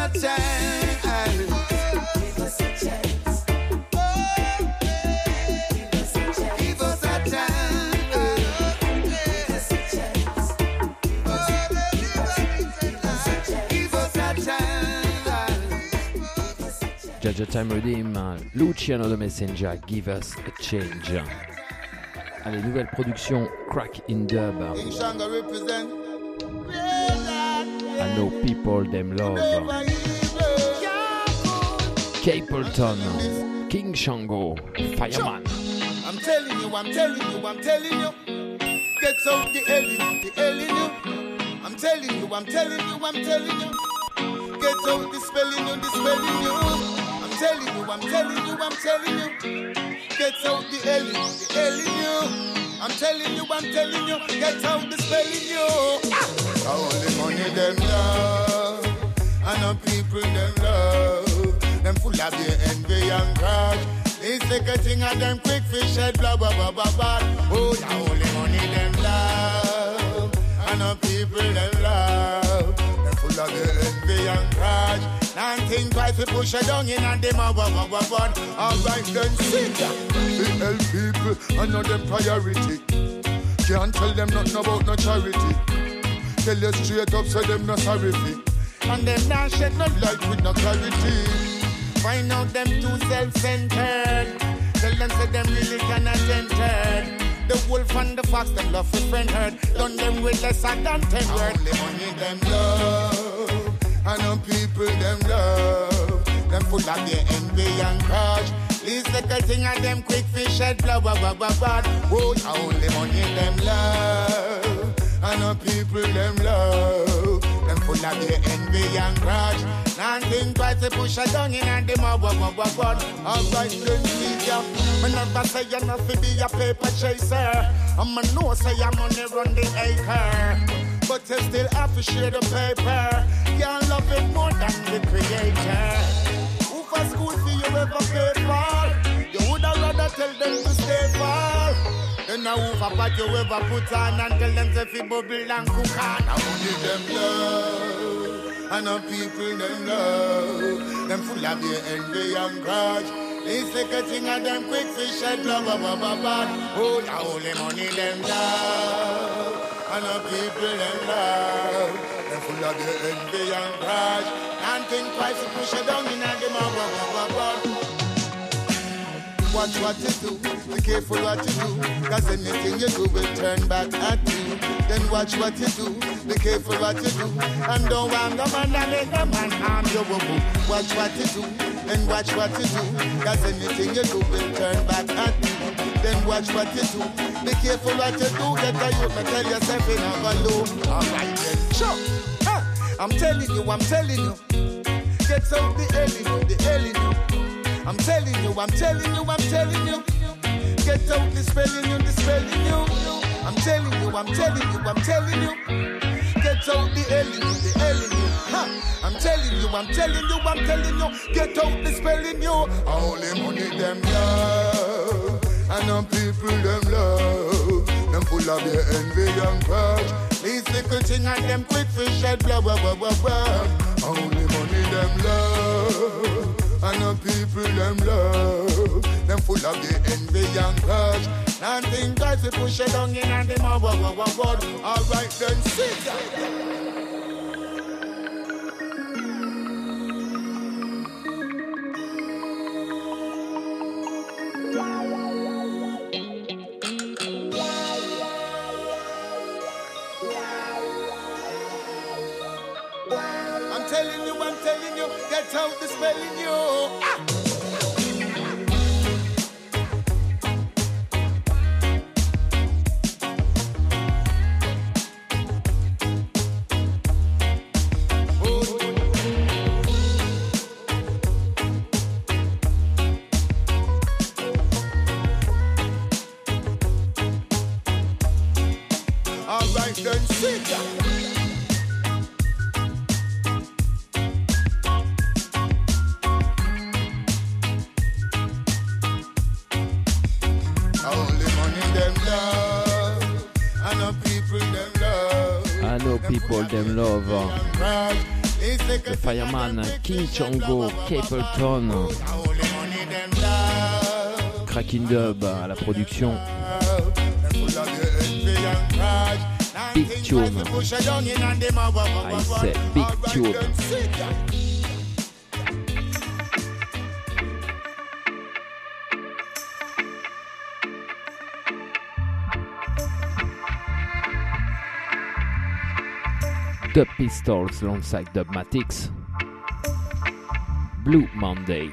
chance. Give us a chance. Give us a chance. Give us a chance. Give us a chance. Jaja Time Redeem, Luciano de Messenger, Give Us a Change. Allez, nouvelle production, Crack in Dub. King Shango represent. I know people them love. Capleton, King Shango, Fireman. I'm telling you, I'm telling you, I'm telling you. Get out the alien, the alien. I'm telling you, I'm telling you, I'm telling you. Get out the spelling you, the spelling you. I'm telling you, I'm telling you, I'm telling you. Get out the alien, the alien. I'm telling you, I'm telling you. Get out the spelling you. Only money them love, and the people them love. Them full of your envy and grudge. It's like a thing of them quick fish head, blah blah blah blah blah. Oh, yeah, only money them love, and the people them love. Them full of your envy and grudge. And think twice we push it down in and them a wah wah wah wah. Alright then, sing ya. We help people, I know them priority. Can't tell them nothing about no charity. Tell you straight up, say them no sorry fee. And them not shed no light with no clarity. Find out them too self-centered. Tell them say them really cannot enter. The wolf and the fox, them love for friend herd. Done them with less than ten word. Only money them love, and the people them love. Them full of their envy and grudge. Least little thing of them quick fish head, blah blah blah blah blah. Oh, only money them love, and the people them love. Them full of their envy and grudge. And think twice they push a down in and them a wah wah wah wah. Alright then, see ya. Me never say you not fi be a paper chaser. I'ma know say I'm money run the acre. But you still have to share the paper. Can't love it more than the creator. Who for school fee you ever pay for? You woulda rather tell them to stay far. Then a who for pot you ever put on and tell them to fi bubble and cook on. I only them love, and the people them love. Them full of their envy and grudge. It's like a thing of them quick fish and blah blah blah blah blah. Oh, yeah, only money them love, and the people them love. Them full of their envy and grudge. And think twice to push it down in and them a blah blah blah blah. Watch what you do, be careful what you do, cause anything you do will turn back at you. Then watch what you do, be careful what you do, and don't want no man and let no man harm you. Watch what you do, then watch what you do, cause anything you do will turn back at you. Then watch what you do, be careful what you do, get a youth, but tell yourself in a balloon. Alright then, sure, huh. I'm telling you, I'm telling you, get out the alien, the alien. I'm telling you, I'm telling you, I'm telling you. Get out the spelling you, the spelling you. I'm telling you, I'm telling you, I'm telling you. Get out the alien, the alien. Huh. I'm telling you, I'm telling you, I'm telling you. Get out the spelling you. Only money them love, and the people them love. Them full of their envy and grudge. These little thing and them quick fish head, blah blah blah blah blah. Only money them love, and the people them love. Them full of the envy and grudge. And think guys we push it down in and them a wah wah wah wah. Alright then, sit down. I'm telling you, I'm telling you, get out the spelling you. Ah! Alright then, sit down. I know people them love. The Fireman, King Chango, Capleton, Cracking Dub à la production. Big tune. I say big tune. Dub Pistols alongside Dubmatix. Blue Monday.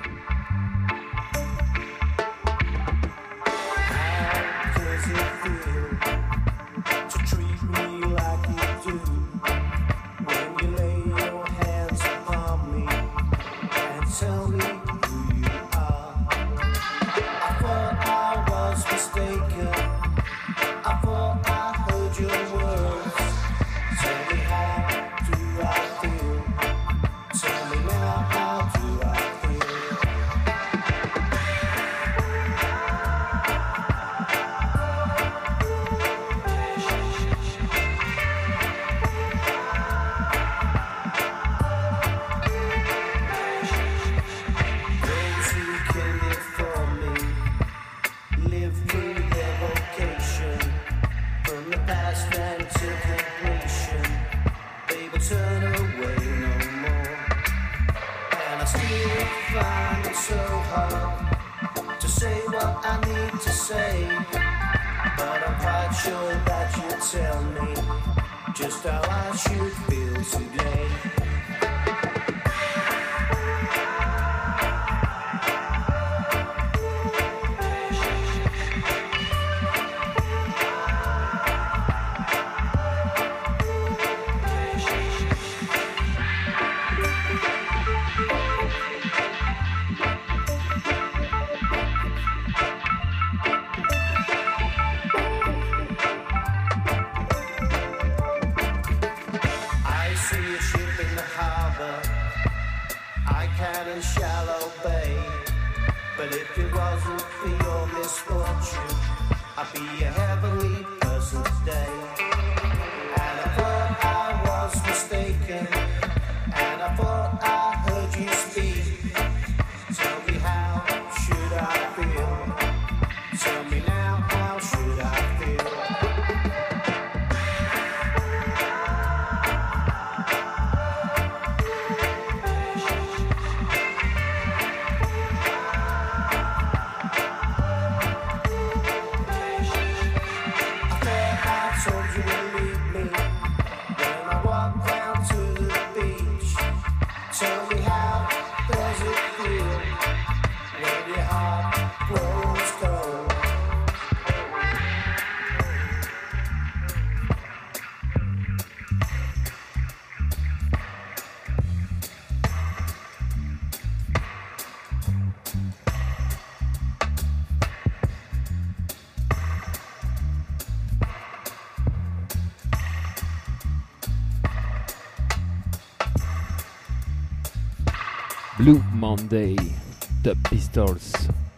Blue Monday, Dub Pistols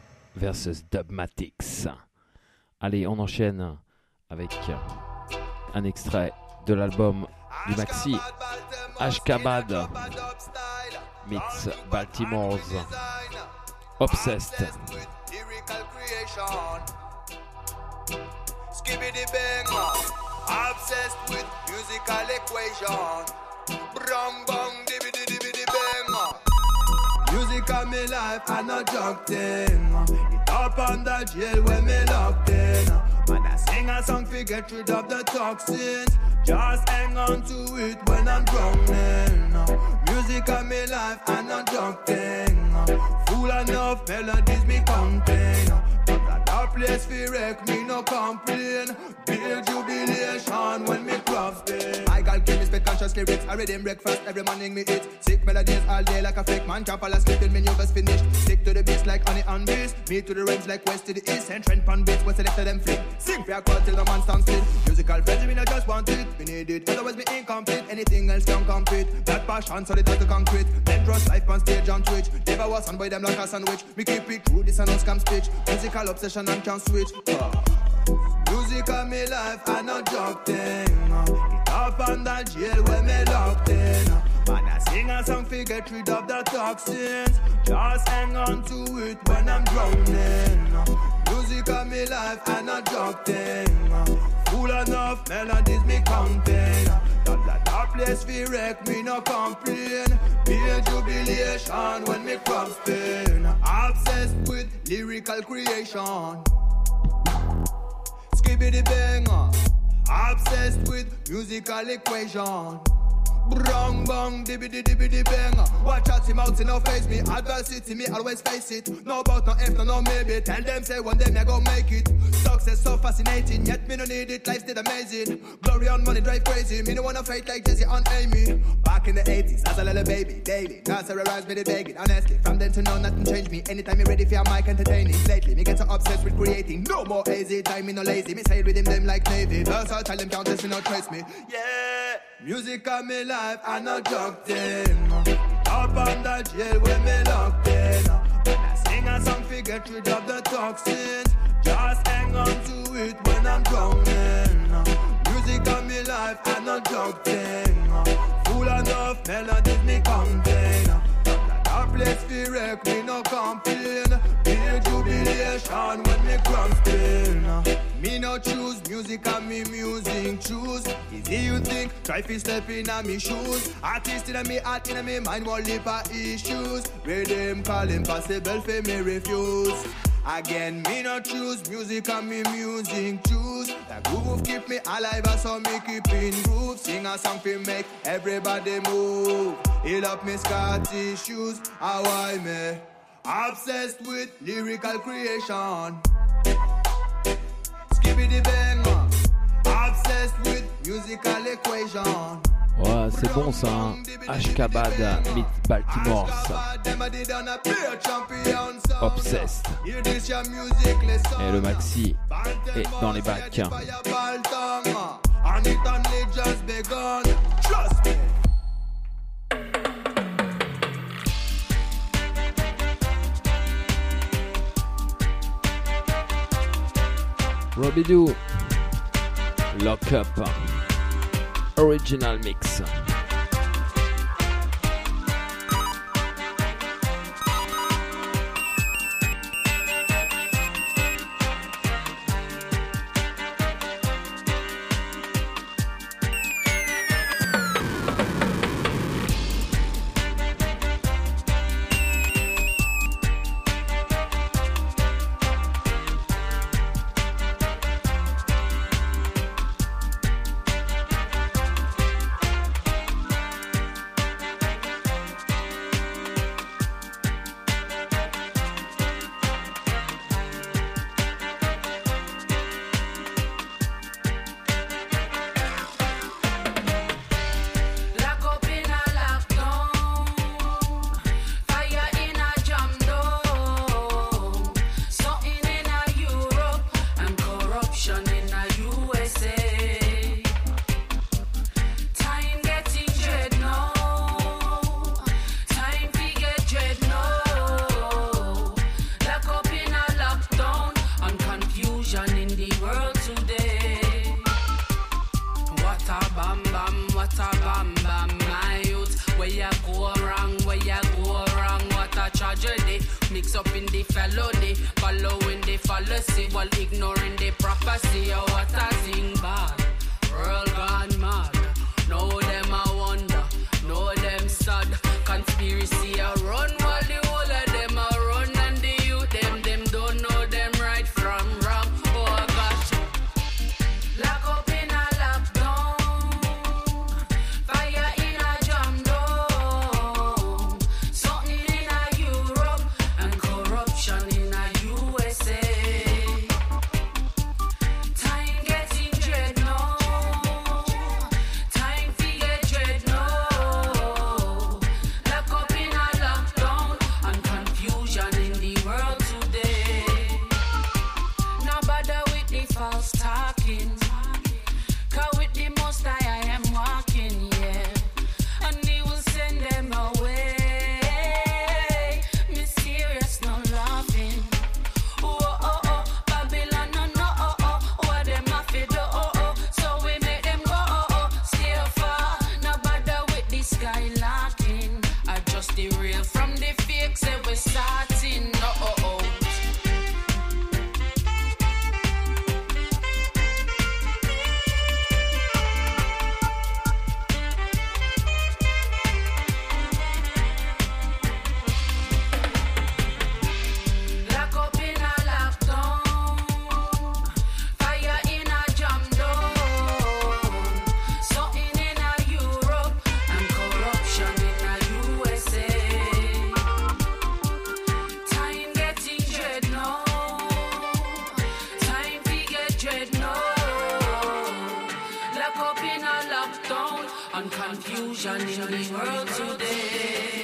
versus Dubmatix. Allez, on enchaîne avec un extrait de l'album du maxi Ashkabad meets Baltimore's Obsessed. Skibbity bang, obsessed with musical equation. Brum bang, dibbity dibbity bang. Music of me life, I no junk thing. It up on the jail when me locked in. Man, I sing a song to get rid of the toxins. Just hang on to it when I'm drowning. Music of me life, I no junk thing. Full enough melodies me contain. A place fi wreck me no complain. Build jubilation when me craft it. I got give me spit conscious lyrics. I read in breakfast every morning me eat. Sick melodies all day like a fake man. Can't fall asleep till me new verse finished. Stick to the beats like honey and bees. Me to the rhymes like west to the east. And trend pan beats where selected them flip. Sing for a chord till the man stand still. Musical friends me not just want it. Me need it otherwise me incomplete. Anything else can compete. That passion solid like the concrete. Dangerous life on stage on Twitch. Never was on by them like a sandwich. Me keep it true this and no scam speech. Musical obsession and can switch. Uh. Music of me life, I no joke thing. It up on the jail when me locked in. Man, I sing sing a song to get rid of the toxins. Just hang on to it when I'm drowning. Music of me life and a drug thing. Full enough melodies me counting. Not that a place fi wreck me no complain. Be a jubilation when me crop spin. Obsessed with lyrical creation. Skibbity banger. Obsessed with musical equation. Brong bong dibbity dibbity banger. Watch out, him out, no face me. Adversity, me always face it. No about no if, no no maybe. Tell them say one day me go make it. Success so fascinating, yet me no need it. Life still amazing. Glory on money drive crazy. Me no wanna fight like Jesse and Amy. Back in the eighties, as a little baby, daily. Now terrorize me the begging, honestly. From then to now, nothing changed me. Anytime me ready for your mic entertaining. Lately, me get so obsessed with creating. No more easy time, me no lazy. Me say rhythm them like Navy. Versatile them count test me no trace me. Yeah, music of me life and no joke thing. Up on the jail where me locked in. When I sing a song to get rid of the toxins. Just hang on to it when I'm drowning. Music of me life and no joke thing. Full enough melodies me contain. A place fi wreck me no complain. Be a jubilation when me crumb spin. Me no choose music and me music choose. Easy you think, try fi step in a me shoes. Artist in a me heart in a me mind more lip of issues. Where them call impossible fi me refuse. Again, me no choose music and me music choose. The groove keep me alive so me keep in groove. Sing a song fi make everybody move. Heal up me Scottish shoes. How I me obsessed with lyrical creation. Skibbity banger. Obsessed with musical equation. Ouais, c'est bon ça, hein. Ashkabad meet Baltimore. Obsessed. Et le maxi est dans les bacs. Robidoo, Lock Up, Original Mix. Time getting dread now. lock up in a lockdown and confusion in the world today.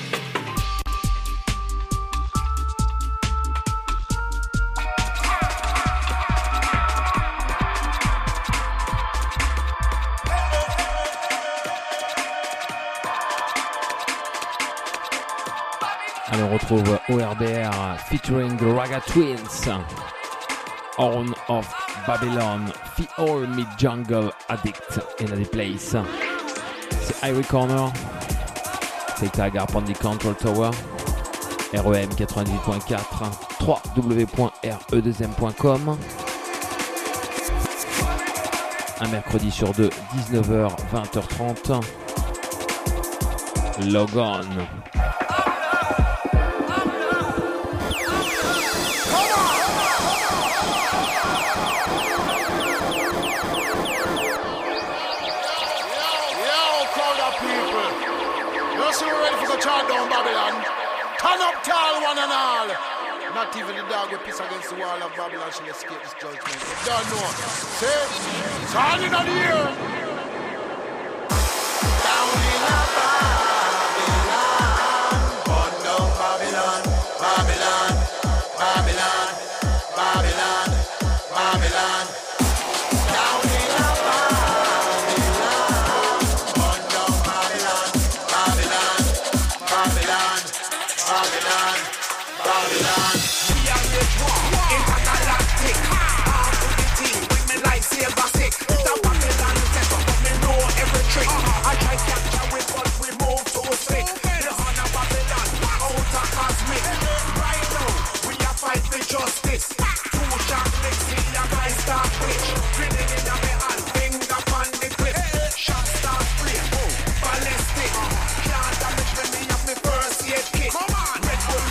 Alors on retrouve O R B R featuring the Raga Twins, Horn of Babylon, The All Mid Jungle Addict in the place. C'est Irie Corner, c'est Tag Pandit Control Tower, R E M quatre-vingt-dix-huit point quatre, w w w point r e deux m point com. Un mercredi sur deux, dix-neuf heures vingt heures trente. Log on. So we're ready for the chant down Babylon. Turn up tall one and all. Not even the dog will piss against the wall of Babylon shall escape this judgment. You don't know. See? Turning on the ear. Down in a Babylon. Burn down Babylon. Babylon. Babylon. Babylon. Babylon. Down in a Babylon, Babylon. We are the one, intergalactic. Half of the team with me like silver stick. The Babylon set up, but me know every trick. I try capture with, but we move too slick. The honor Babylon, outer cosmic. Right now, we are fight for justice. Two sharp necks, see a guy start twitch. Grinning in a me hand, finger on the clip. Shot start free, ballistic. Can't damage when me have me first aid kit. Come on, Red Bull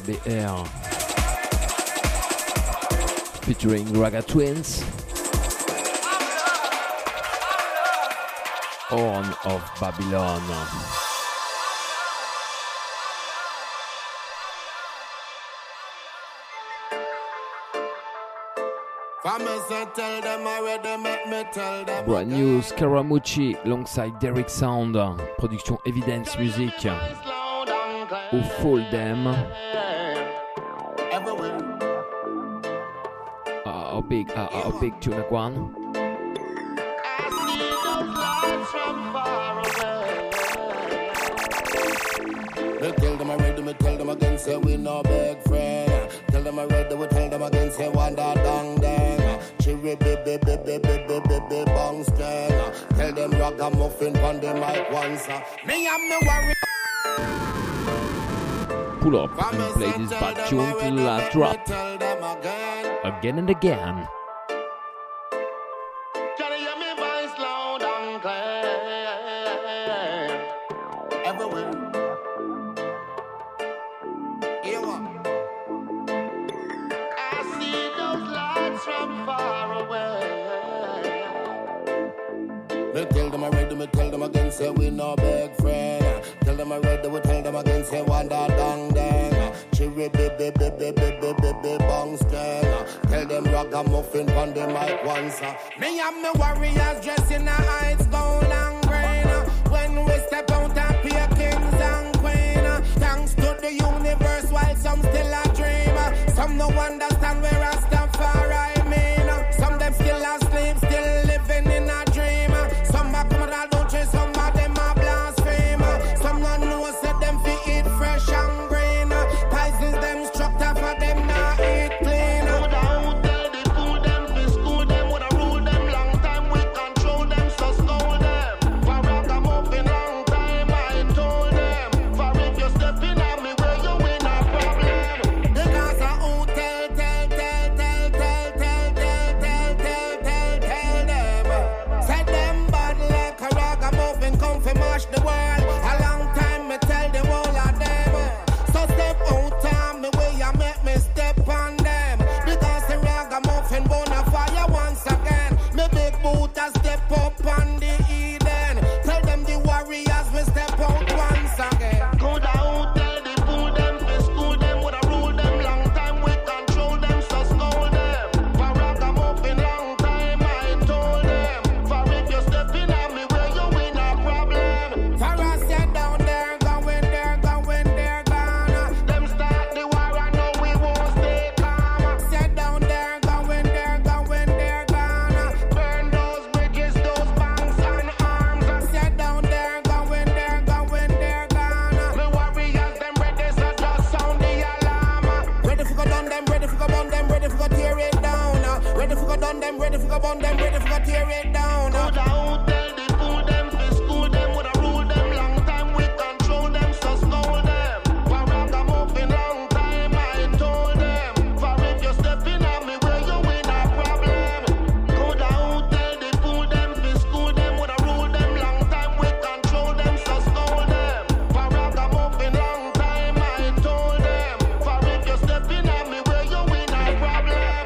B R featuring Raga Twins. Horn of Babylon. Brand new Scaramucci alongside Derek Sound. Production Evidence Music. Who Fool Them. Uh, a big, uh, a big tune like one. Me tell them I ready, me tell them again, say we no big friend. Tell them I ready, we tell them again, say one da dang dang. Chiri bi bi bi bi bi bi bi bi bong string. Tell them ragamuffin pon the mic once. Me and me worry. Pull up and play this bad tune to the last drop. Again and again. Me tell them I ready, me tell them again, say we no big friend. Tell them I ready, we tell them again, say one da dang dang. Chiri bi bi bi bi bi bi bi bi bong string. Tell them ragamuffin pon the mic once. Me and me warriors dressed in a heights, gold and green. When we step out and peer kings and queen. Thanks to the universe, while some still a dream. Some no understand where Rastafari mean. Some them still asleep, still living in a dream. Some are coming out, don't chase, some of them are blaspheme. Some not know, say them fi eat fresh and green. Pisces them structure for them not eat clean. Woulda out tell the fool them, fi school them. Woulda rule them long time, we control them, so scold them. For ragamuffin long time, I told them. For if you step in on me, where you in a problem. Because I who tell, tell, tell, tell, tell, tell, tell, tell, tell, tell, tell them. Said them bad like a ragamuffin come fi mash the world. A long time me tell the whole of them. So step out on me way you make me step on them. Because the ragamuffin bona fire once again. Me big boot a step up on the Eden. Tell them the warriors we step out once again. Coulda out tell the fool them fi school them. Woulda rule them long time, we control them, so scold them. For ragamuffin long time, I told them. For if you step in on me, where you in a problem. For us sit down there, going there, going there, gone. Them start the war and now we won't stay calm. Sit down there, going there, going there, gone. Burn those bridges, those banks and arms. Sit down there, going there, going there, gone. The warriors them ready, so just sound the alarm. Ready for go down them, ready for go burn them, ready for go tear it down. Ready for go down them, ready for go burn them, ready for go tear it down. Coulda out tell the fool them, fi school them. Woulda rule them long time, we control them, so scold them. For ragamuffin long time, I told them. For if you step in on me, where you in a problem. Coulda out tell the fool them, fi school them. Woulda rule them long time, we control them, so scold them. For ragamuffin long time, I told them. For if you step in on me, where you in a problem.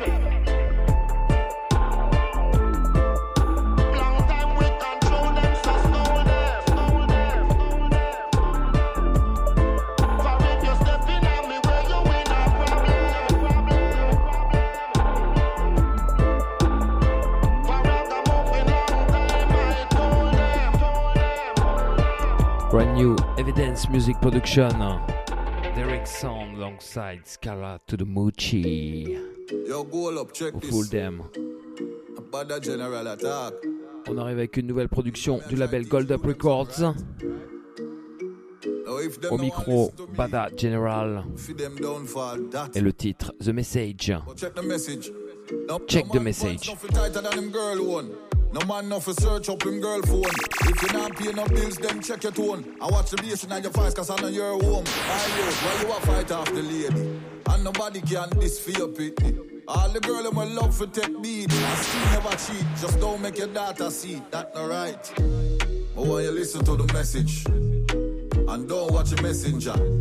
Long time we control them, so scold them, scold them, scold them. For if you step in on me, where you in a problem, problem, problem. For ragamuffin long time, I told them, told them. Brand new Evidence Music Production. Derek Sound alongside Scala to the Moochie. Yo, go up, check Who this. Fool Them. Bada General Attack. On arrive avec une nouvelle production du label Gold Up Records. Now, if them Au no micro, one listen to me, Bada General. feed them down for that. Et le titre, The Message. But check the message. No, Check no the man message. pants nothing tighter than them girl one. No man no for search up him girl phone. If you not pay no bills, then check your tone. I watch the bass in your voice, cause I know you're home. I know why you a fight off the lady. And nobody can this for your pity. All the girl in my love for take beat. I still never cheat. Just don't make your daughter see. That not right. But when you listen to the message and don't watch the messenger,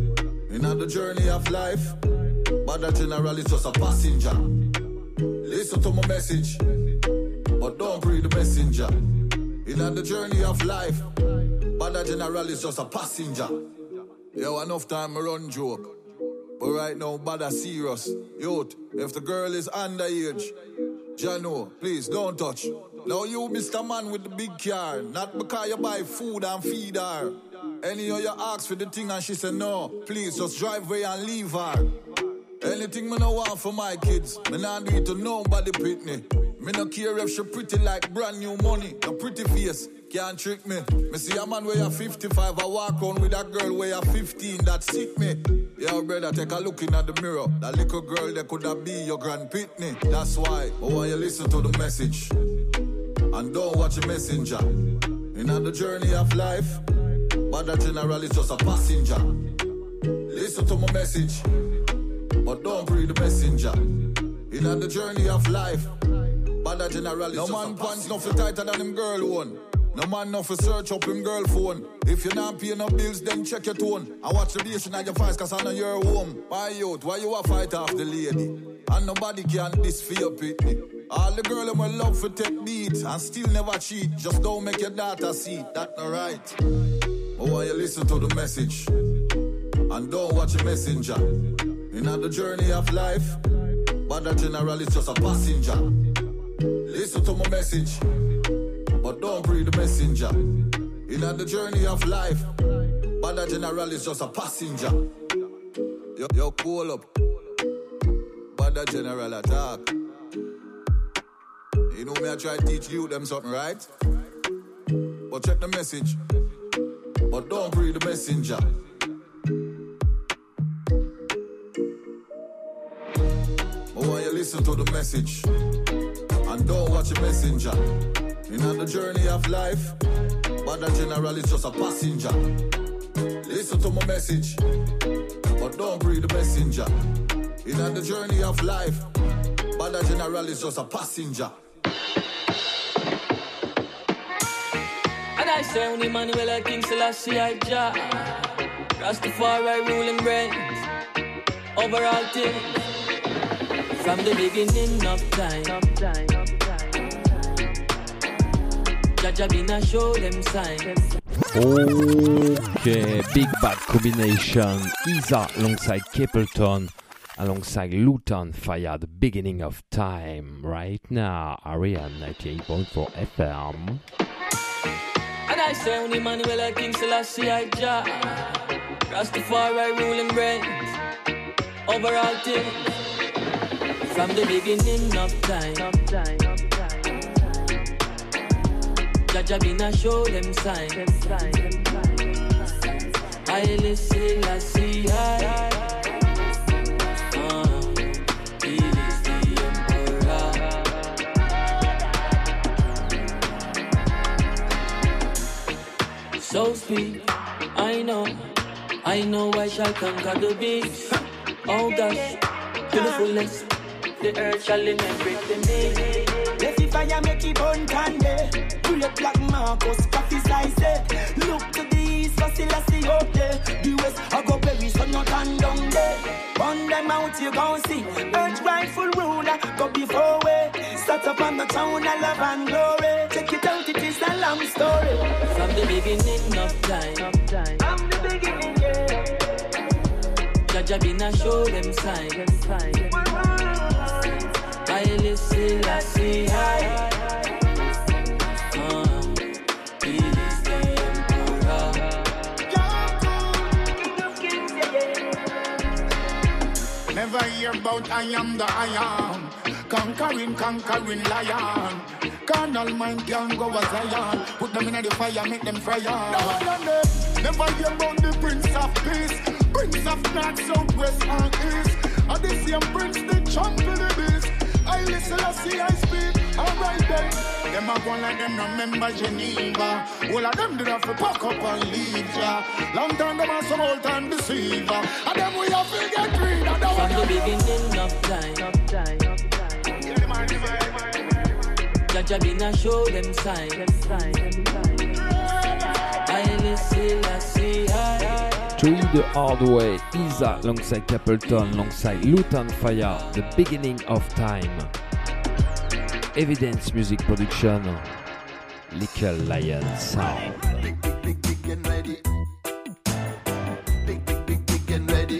In the journey of life, but the general is just a passenger. Listen to my message, but don't breathe the messenger. In the journey of life, but the general is just a passenger. Yo, enough time to run joke. But right now, bad are serious. Youth, if the girl is underage, Jano, please don't touch. Now you, Mister Man with the big car, not because you buy food and feed her. Any of you ask for the thing and she said no, please just drive away and leave her. Anything me no want for my kids, me not do it to nobody Britney. Me no care if she pretty like brand new money, a pretty face can't trick me. Me see a man where you're fifty-five, I walk on with a girl where you're fifteen, that sick me. Yo brother, take a look in at the mirror. That little girl that could have be your grand pitney. That's why I want you listen to the message and don't watch the messenger. In the journey of life, but the general is just a passenger. Listen to my message, but don't breathe the messenger. In the journey of life, but the general is no just man a pants no for tighter than him girl one. No man no for search up him girl phone. If you're not paying no bills, then check your tone. I watch the bass in your face, cause I know you're home. My youth, why you a fight off the lady? And nobody can diss for your pitney. All the girl in my love for take beat and still never cheat. Just don't make your daughter see that not right. Oh, why you listen to the message and don't watch a messenger. In the journey of life, but the general is just a passenger. Listen to my message, but don't breathe the messenger. In the journey of life, but the general is just a passenger. Yo, yo cool up, but the general attack. You know me, I try to teach you them something, right? But check the message, but don't breathe the messenger. Oh, why you listen to the message and don't watch a messenger. In the journey of life, but the general is just a passenger. Listen to my message, but don't breathe the messenger. In the journey of life, but the general is just a passenger. And I say only Manuel I King Selassie I Jah Rastafari ruling reigns over all things. From the beginning of time, Jaja Bina show them signs. Okay, big bad combination. Isa alongside Capleton, alongside Luton Fire, the beginning of time. Right now, Ariane ninety-eight point four F M. And I say only Manuel King Selassie I Jah Rastafari ruling reigns over all things. From the beginning of time, Jaja Bina show them signs. I listen, I see, I uh, he is the emperor. So speak, I know, I know I shall conquer the beast. Oh gosh, to the fullest. The earth shall remember it to me. Let the fire make it burn candy. Pull up like Marcus, coffee slice it. Look to the east, for still I see up there. The west, I go berry, so not on down there. On them out, you gon' see. Earth rightful ruler, go before we. Start up on the town, I love and glory. Check it out, it is a long story. From the beginning of time, from the beginning, yeah. Jaja Bina show them signs. I listen, I see, I uh, he is the emperor. Never hear about I am the I am. Conquering, conquering lion. Carnal mind can go as Zion. Put them in the fire, make them fire. No, no, no. Never hear about the Prince of Peace. Prince of North, South, West, and East. And the same Prince, they trample the beast. I listen, I see, I speak, alright then. Them a go like them remember Geneva. All of them did have to pack up and leave ya. Long time them a some old time deceiver. And them we have to get rid of them. From the beginning of time, Jaja Bina show them signs. I listen, I see, I Street the Hard Way, Isa alongside Capleton, alongside Lutan Fire, The Beginning of Time. Evidence Music Production, Little Lion Sound. Big, big, big, big and ready. Big, big, big, big and ready.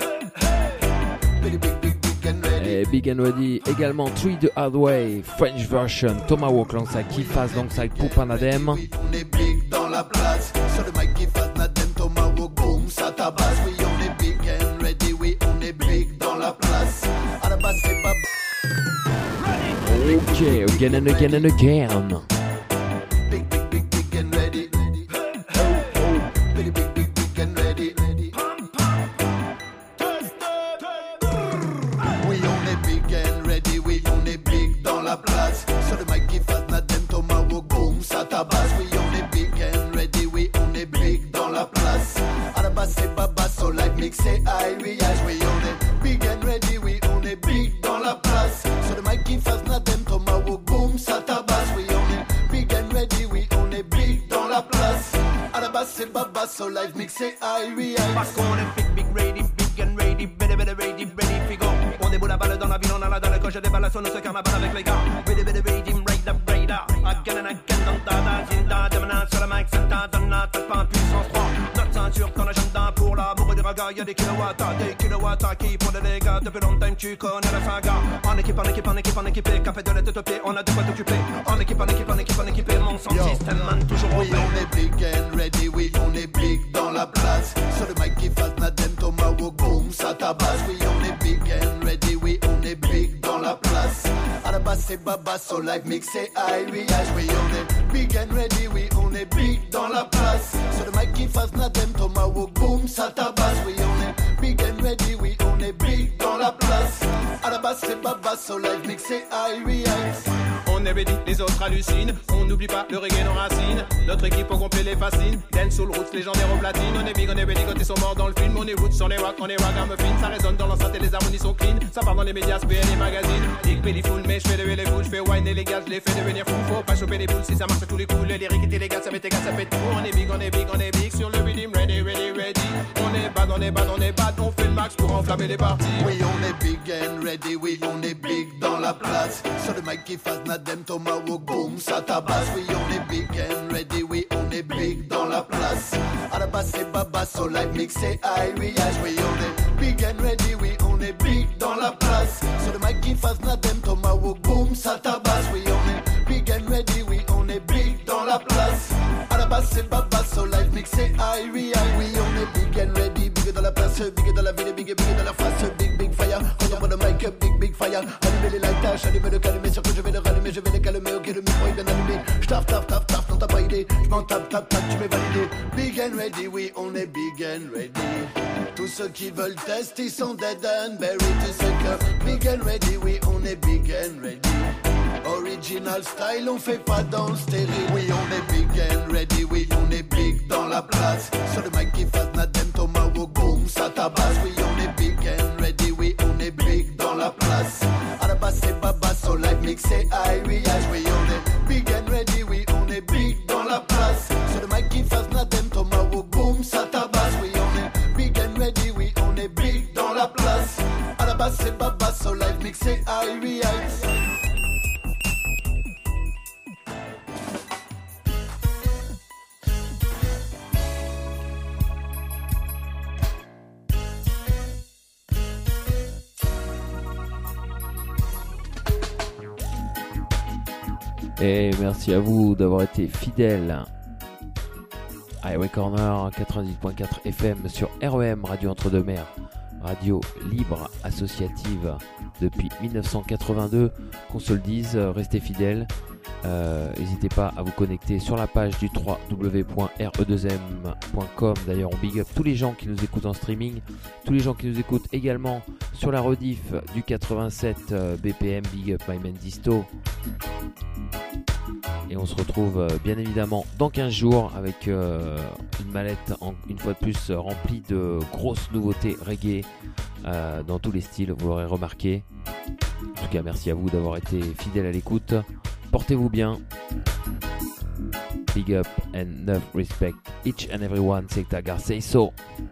Big, big, big, big and ready. Et Big and Ready, également Treat the Hard Way, French version, Tomahawk alongside Kifaz, alongside Poupa Nadem. On est big dans la place. Sur le mic qui fasse Nadem, Tomahawk, boom, ça tabasse. Oui, on est big and ready. Oui, on est big dans la place. À la base, c'est pas. Ok, again and again and again. Big, big, big, big and ready. Big, big, big, big and ready. Oui, on est big and ready. Oui, on est big dans la place. Sur le mic qui fasse Nadem, Tomahawk, boom, ça tabasse. Oui, on est big and ready. Oui, on est big dans la place. À la base, c'est pas basse, so live mix, c'est Irish. Oui, on est big and ready. Oui, on est big dans la place. Sur le mic qui fasse Nadem, Tomahawk, boom, ça tabasse. Oui, on est big and ready. Oui, on est big dans la place. À la base, c'est pas basse, so live mix, c'est Irish. Parce qu'on est big, big, ready, big and ready, better, better, ready, ready, figo. On déboule la balle dans la ville, on a la dalle, quand je déballe la sonne, on se carnaval avec les gars. Ready, better, ready, raid up, raid up. Again and again, dans ta dance, in ta demanade, sur la mic, c'est ta donne, t'as pas en puissance trois. Notre ceinture, qu'on agenda pour l'amour du raga, y'a des kilowatts, des kilowatts qui pour des dégâts. Depuis longtemps, tu connais la saga. En équipe, en équipe, en équipe, en équipe, café de lait de pied, on a de quoi t'occuper. En équipe, en équipe, en équipe, en équipe, mon son système, man, toujours au Oui, on est big and ready, oui, on est big dans la place. Sur le mic qui fasse Nadem, Tomahawk, boom, ça tabasse. Oui, on est big and ready, oui, on est big dans la place. À la base, c'est Baba, so live mix, c'est Irish. Oui, on est big and ready, oui, on est big dans la place. Sur le mic qui fasse Nadem, Tomahawk, boom, ça tabasse. Oui, on est big and ready, oui, on est big dans la place. À la base, c'est Baba, so live mix, c'est Irish. On est ready, les autres hallucinent. On n'oublie pas le reggae, nos racines. Notre équipe au complet les fascine. Dance soul roots, légendaire au platine. On est big, on est ready, côté sont morts dans le film. On est roots sur les rock, on est ragamuffin. Ça résonne dans l'enceinte et les harmonies sont clean. Ça part dans les médias, P N et magazines. Dick Pelly full, mais je fais lever les foules. Je fais wine et les gars, je les fais devenir fou. Faut pas choper les boules si ça marche à tous les coups. Les lyriques étaient les gars, ça fait égal, ça fait tout. On est big, on est big, on est big. Sur le rhythm, ready, ready, ready. On est bad, on est bad, on est bad. On fait le max pour enflammer les parties. Oui, on est big and ready, oui, on est big dans la place. Sur le mic qui fasse Nadem, Tomahawk, boom, ça tabasse. Oui, on est big and ready, oui, on est big dans la place. À la base, c'est Baba, so live mix, c'est Irish. Oui, on est big and ready, oui, on est big dans la place. Sur le mic qui fasse Nadem, Tomahawk, boom, ça tabasse. Oui, on est big and ready, oui, on est big dans la place. À la base, c'est Baba, so live mix, c'est Irish. Oui, on est big and ready, big dans la place, big dans la ville, big, big dans la face, big, big fire. Quand on voit le mic, big, big fire. Allumer les lights, allumer le calmer, sur que je vais le rallumer, je vais les calmer, ok, le micro est bien allumé. J'taf, taf, taf, taf, non t'as pas idée. J'm'en tape, tape, tape, tu m'es validé. Big and ready, oui, on est big and ready. Tous ceux qui veulent tester, ils sont dead and buried. Tu sais que big and ready, oui, on est big and ready. Original style, on fait pas dans le stérile. Oui, on est big and ready, oui, on est big dans la place. Sur le mic qui fasse Nadem, Tomahawk, boom, ça tabasse. Oui, on est big and ready, oui, on est big dans la place. À la base, c'est Baba, so live mix, c'est Irish. Oui, on est big and ready, oui, on est big dans la place. Sur le mic qui fasse Nadem, Tomahawk, boom, ça tabasse. Oui, on est big and ready, oui, on est big dans la place. À la base, c'est Baba, so live mix, c'est Irish. Et merci à vous d'avoir été fidèles. Highway Corner quatre-vingt-dix point quatre F M sur R E M, Radio Entre-deux-Mers, radio libre associative depuis mille neuf cent quatre-vingt-deux. Qu'on se le dise, restez fidèles. Euh, n'hésitez pas à vous connecter sur la page du w w w point r e deux m point com. D'ailleurs, on big up tous les gens qui nous écoutent en streaming, tous les gens qui nous écoutent également sur la rediff du quatre-vingt-sept B P M. Big up My Man Disto. Et on se retrouve euh, bien évidemment dans quinze jours avec euh, une mallette en, une fois de plus remplie de grosses nouveautés reggae euh, dans tous les styles, vous l'aurez remarqué. En tout cas, merci à vous d'avoir été fidèles à l'écoute. Portez-vous bien. Big up and enough respect each and everyone. C'est Tagar, say so.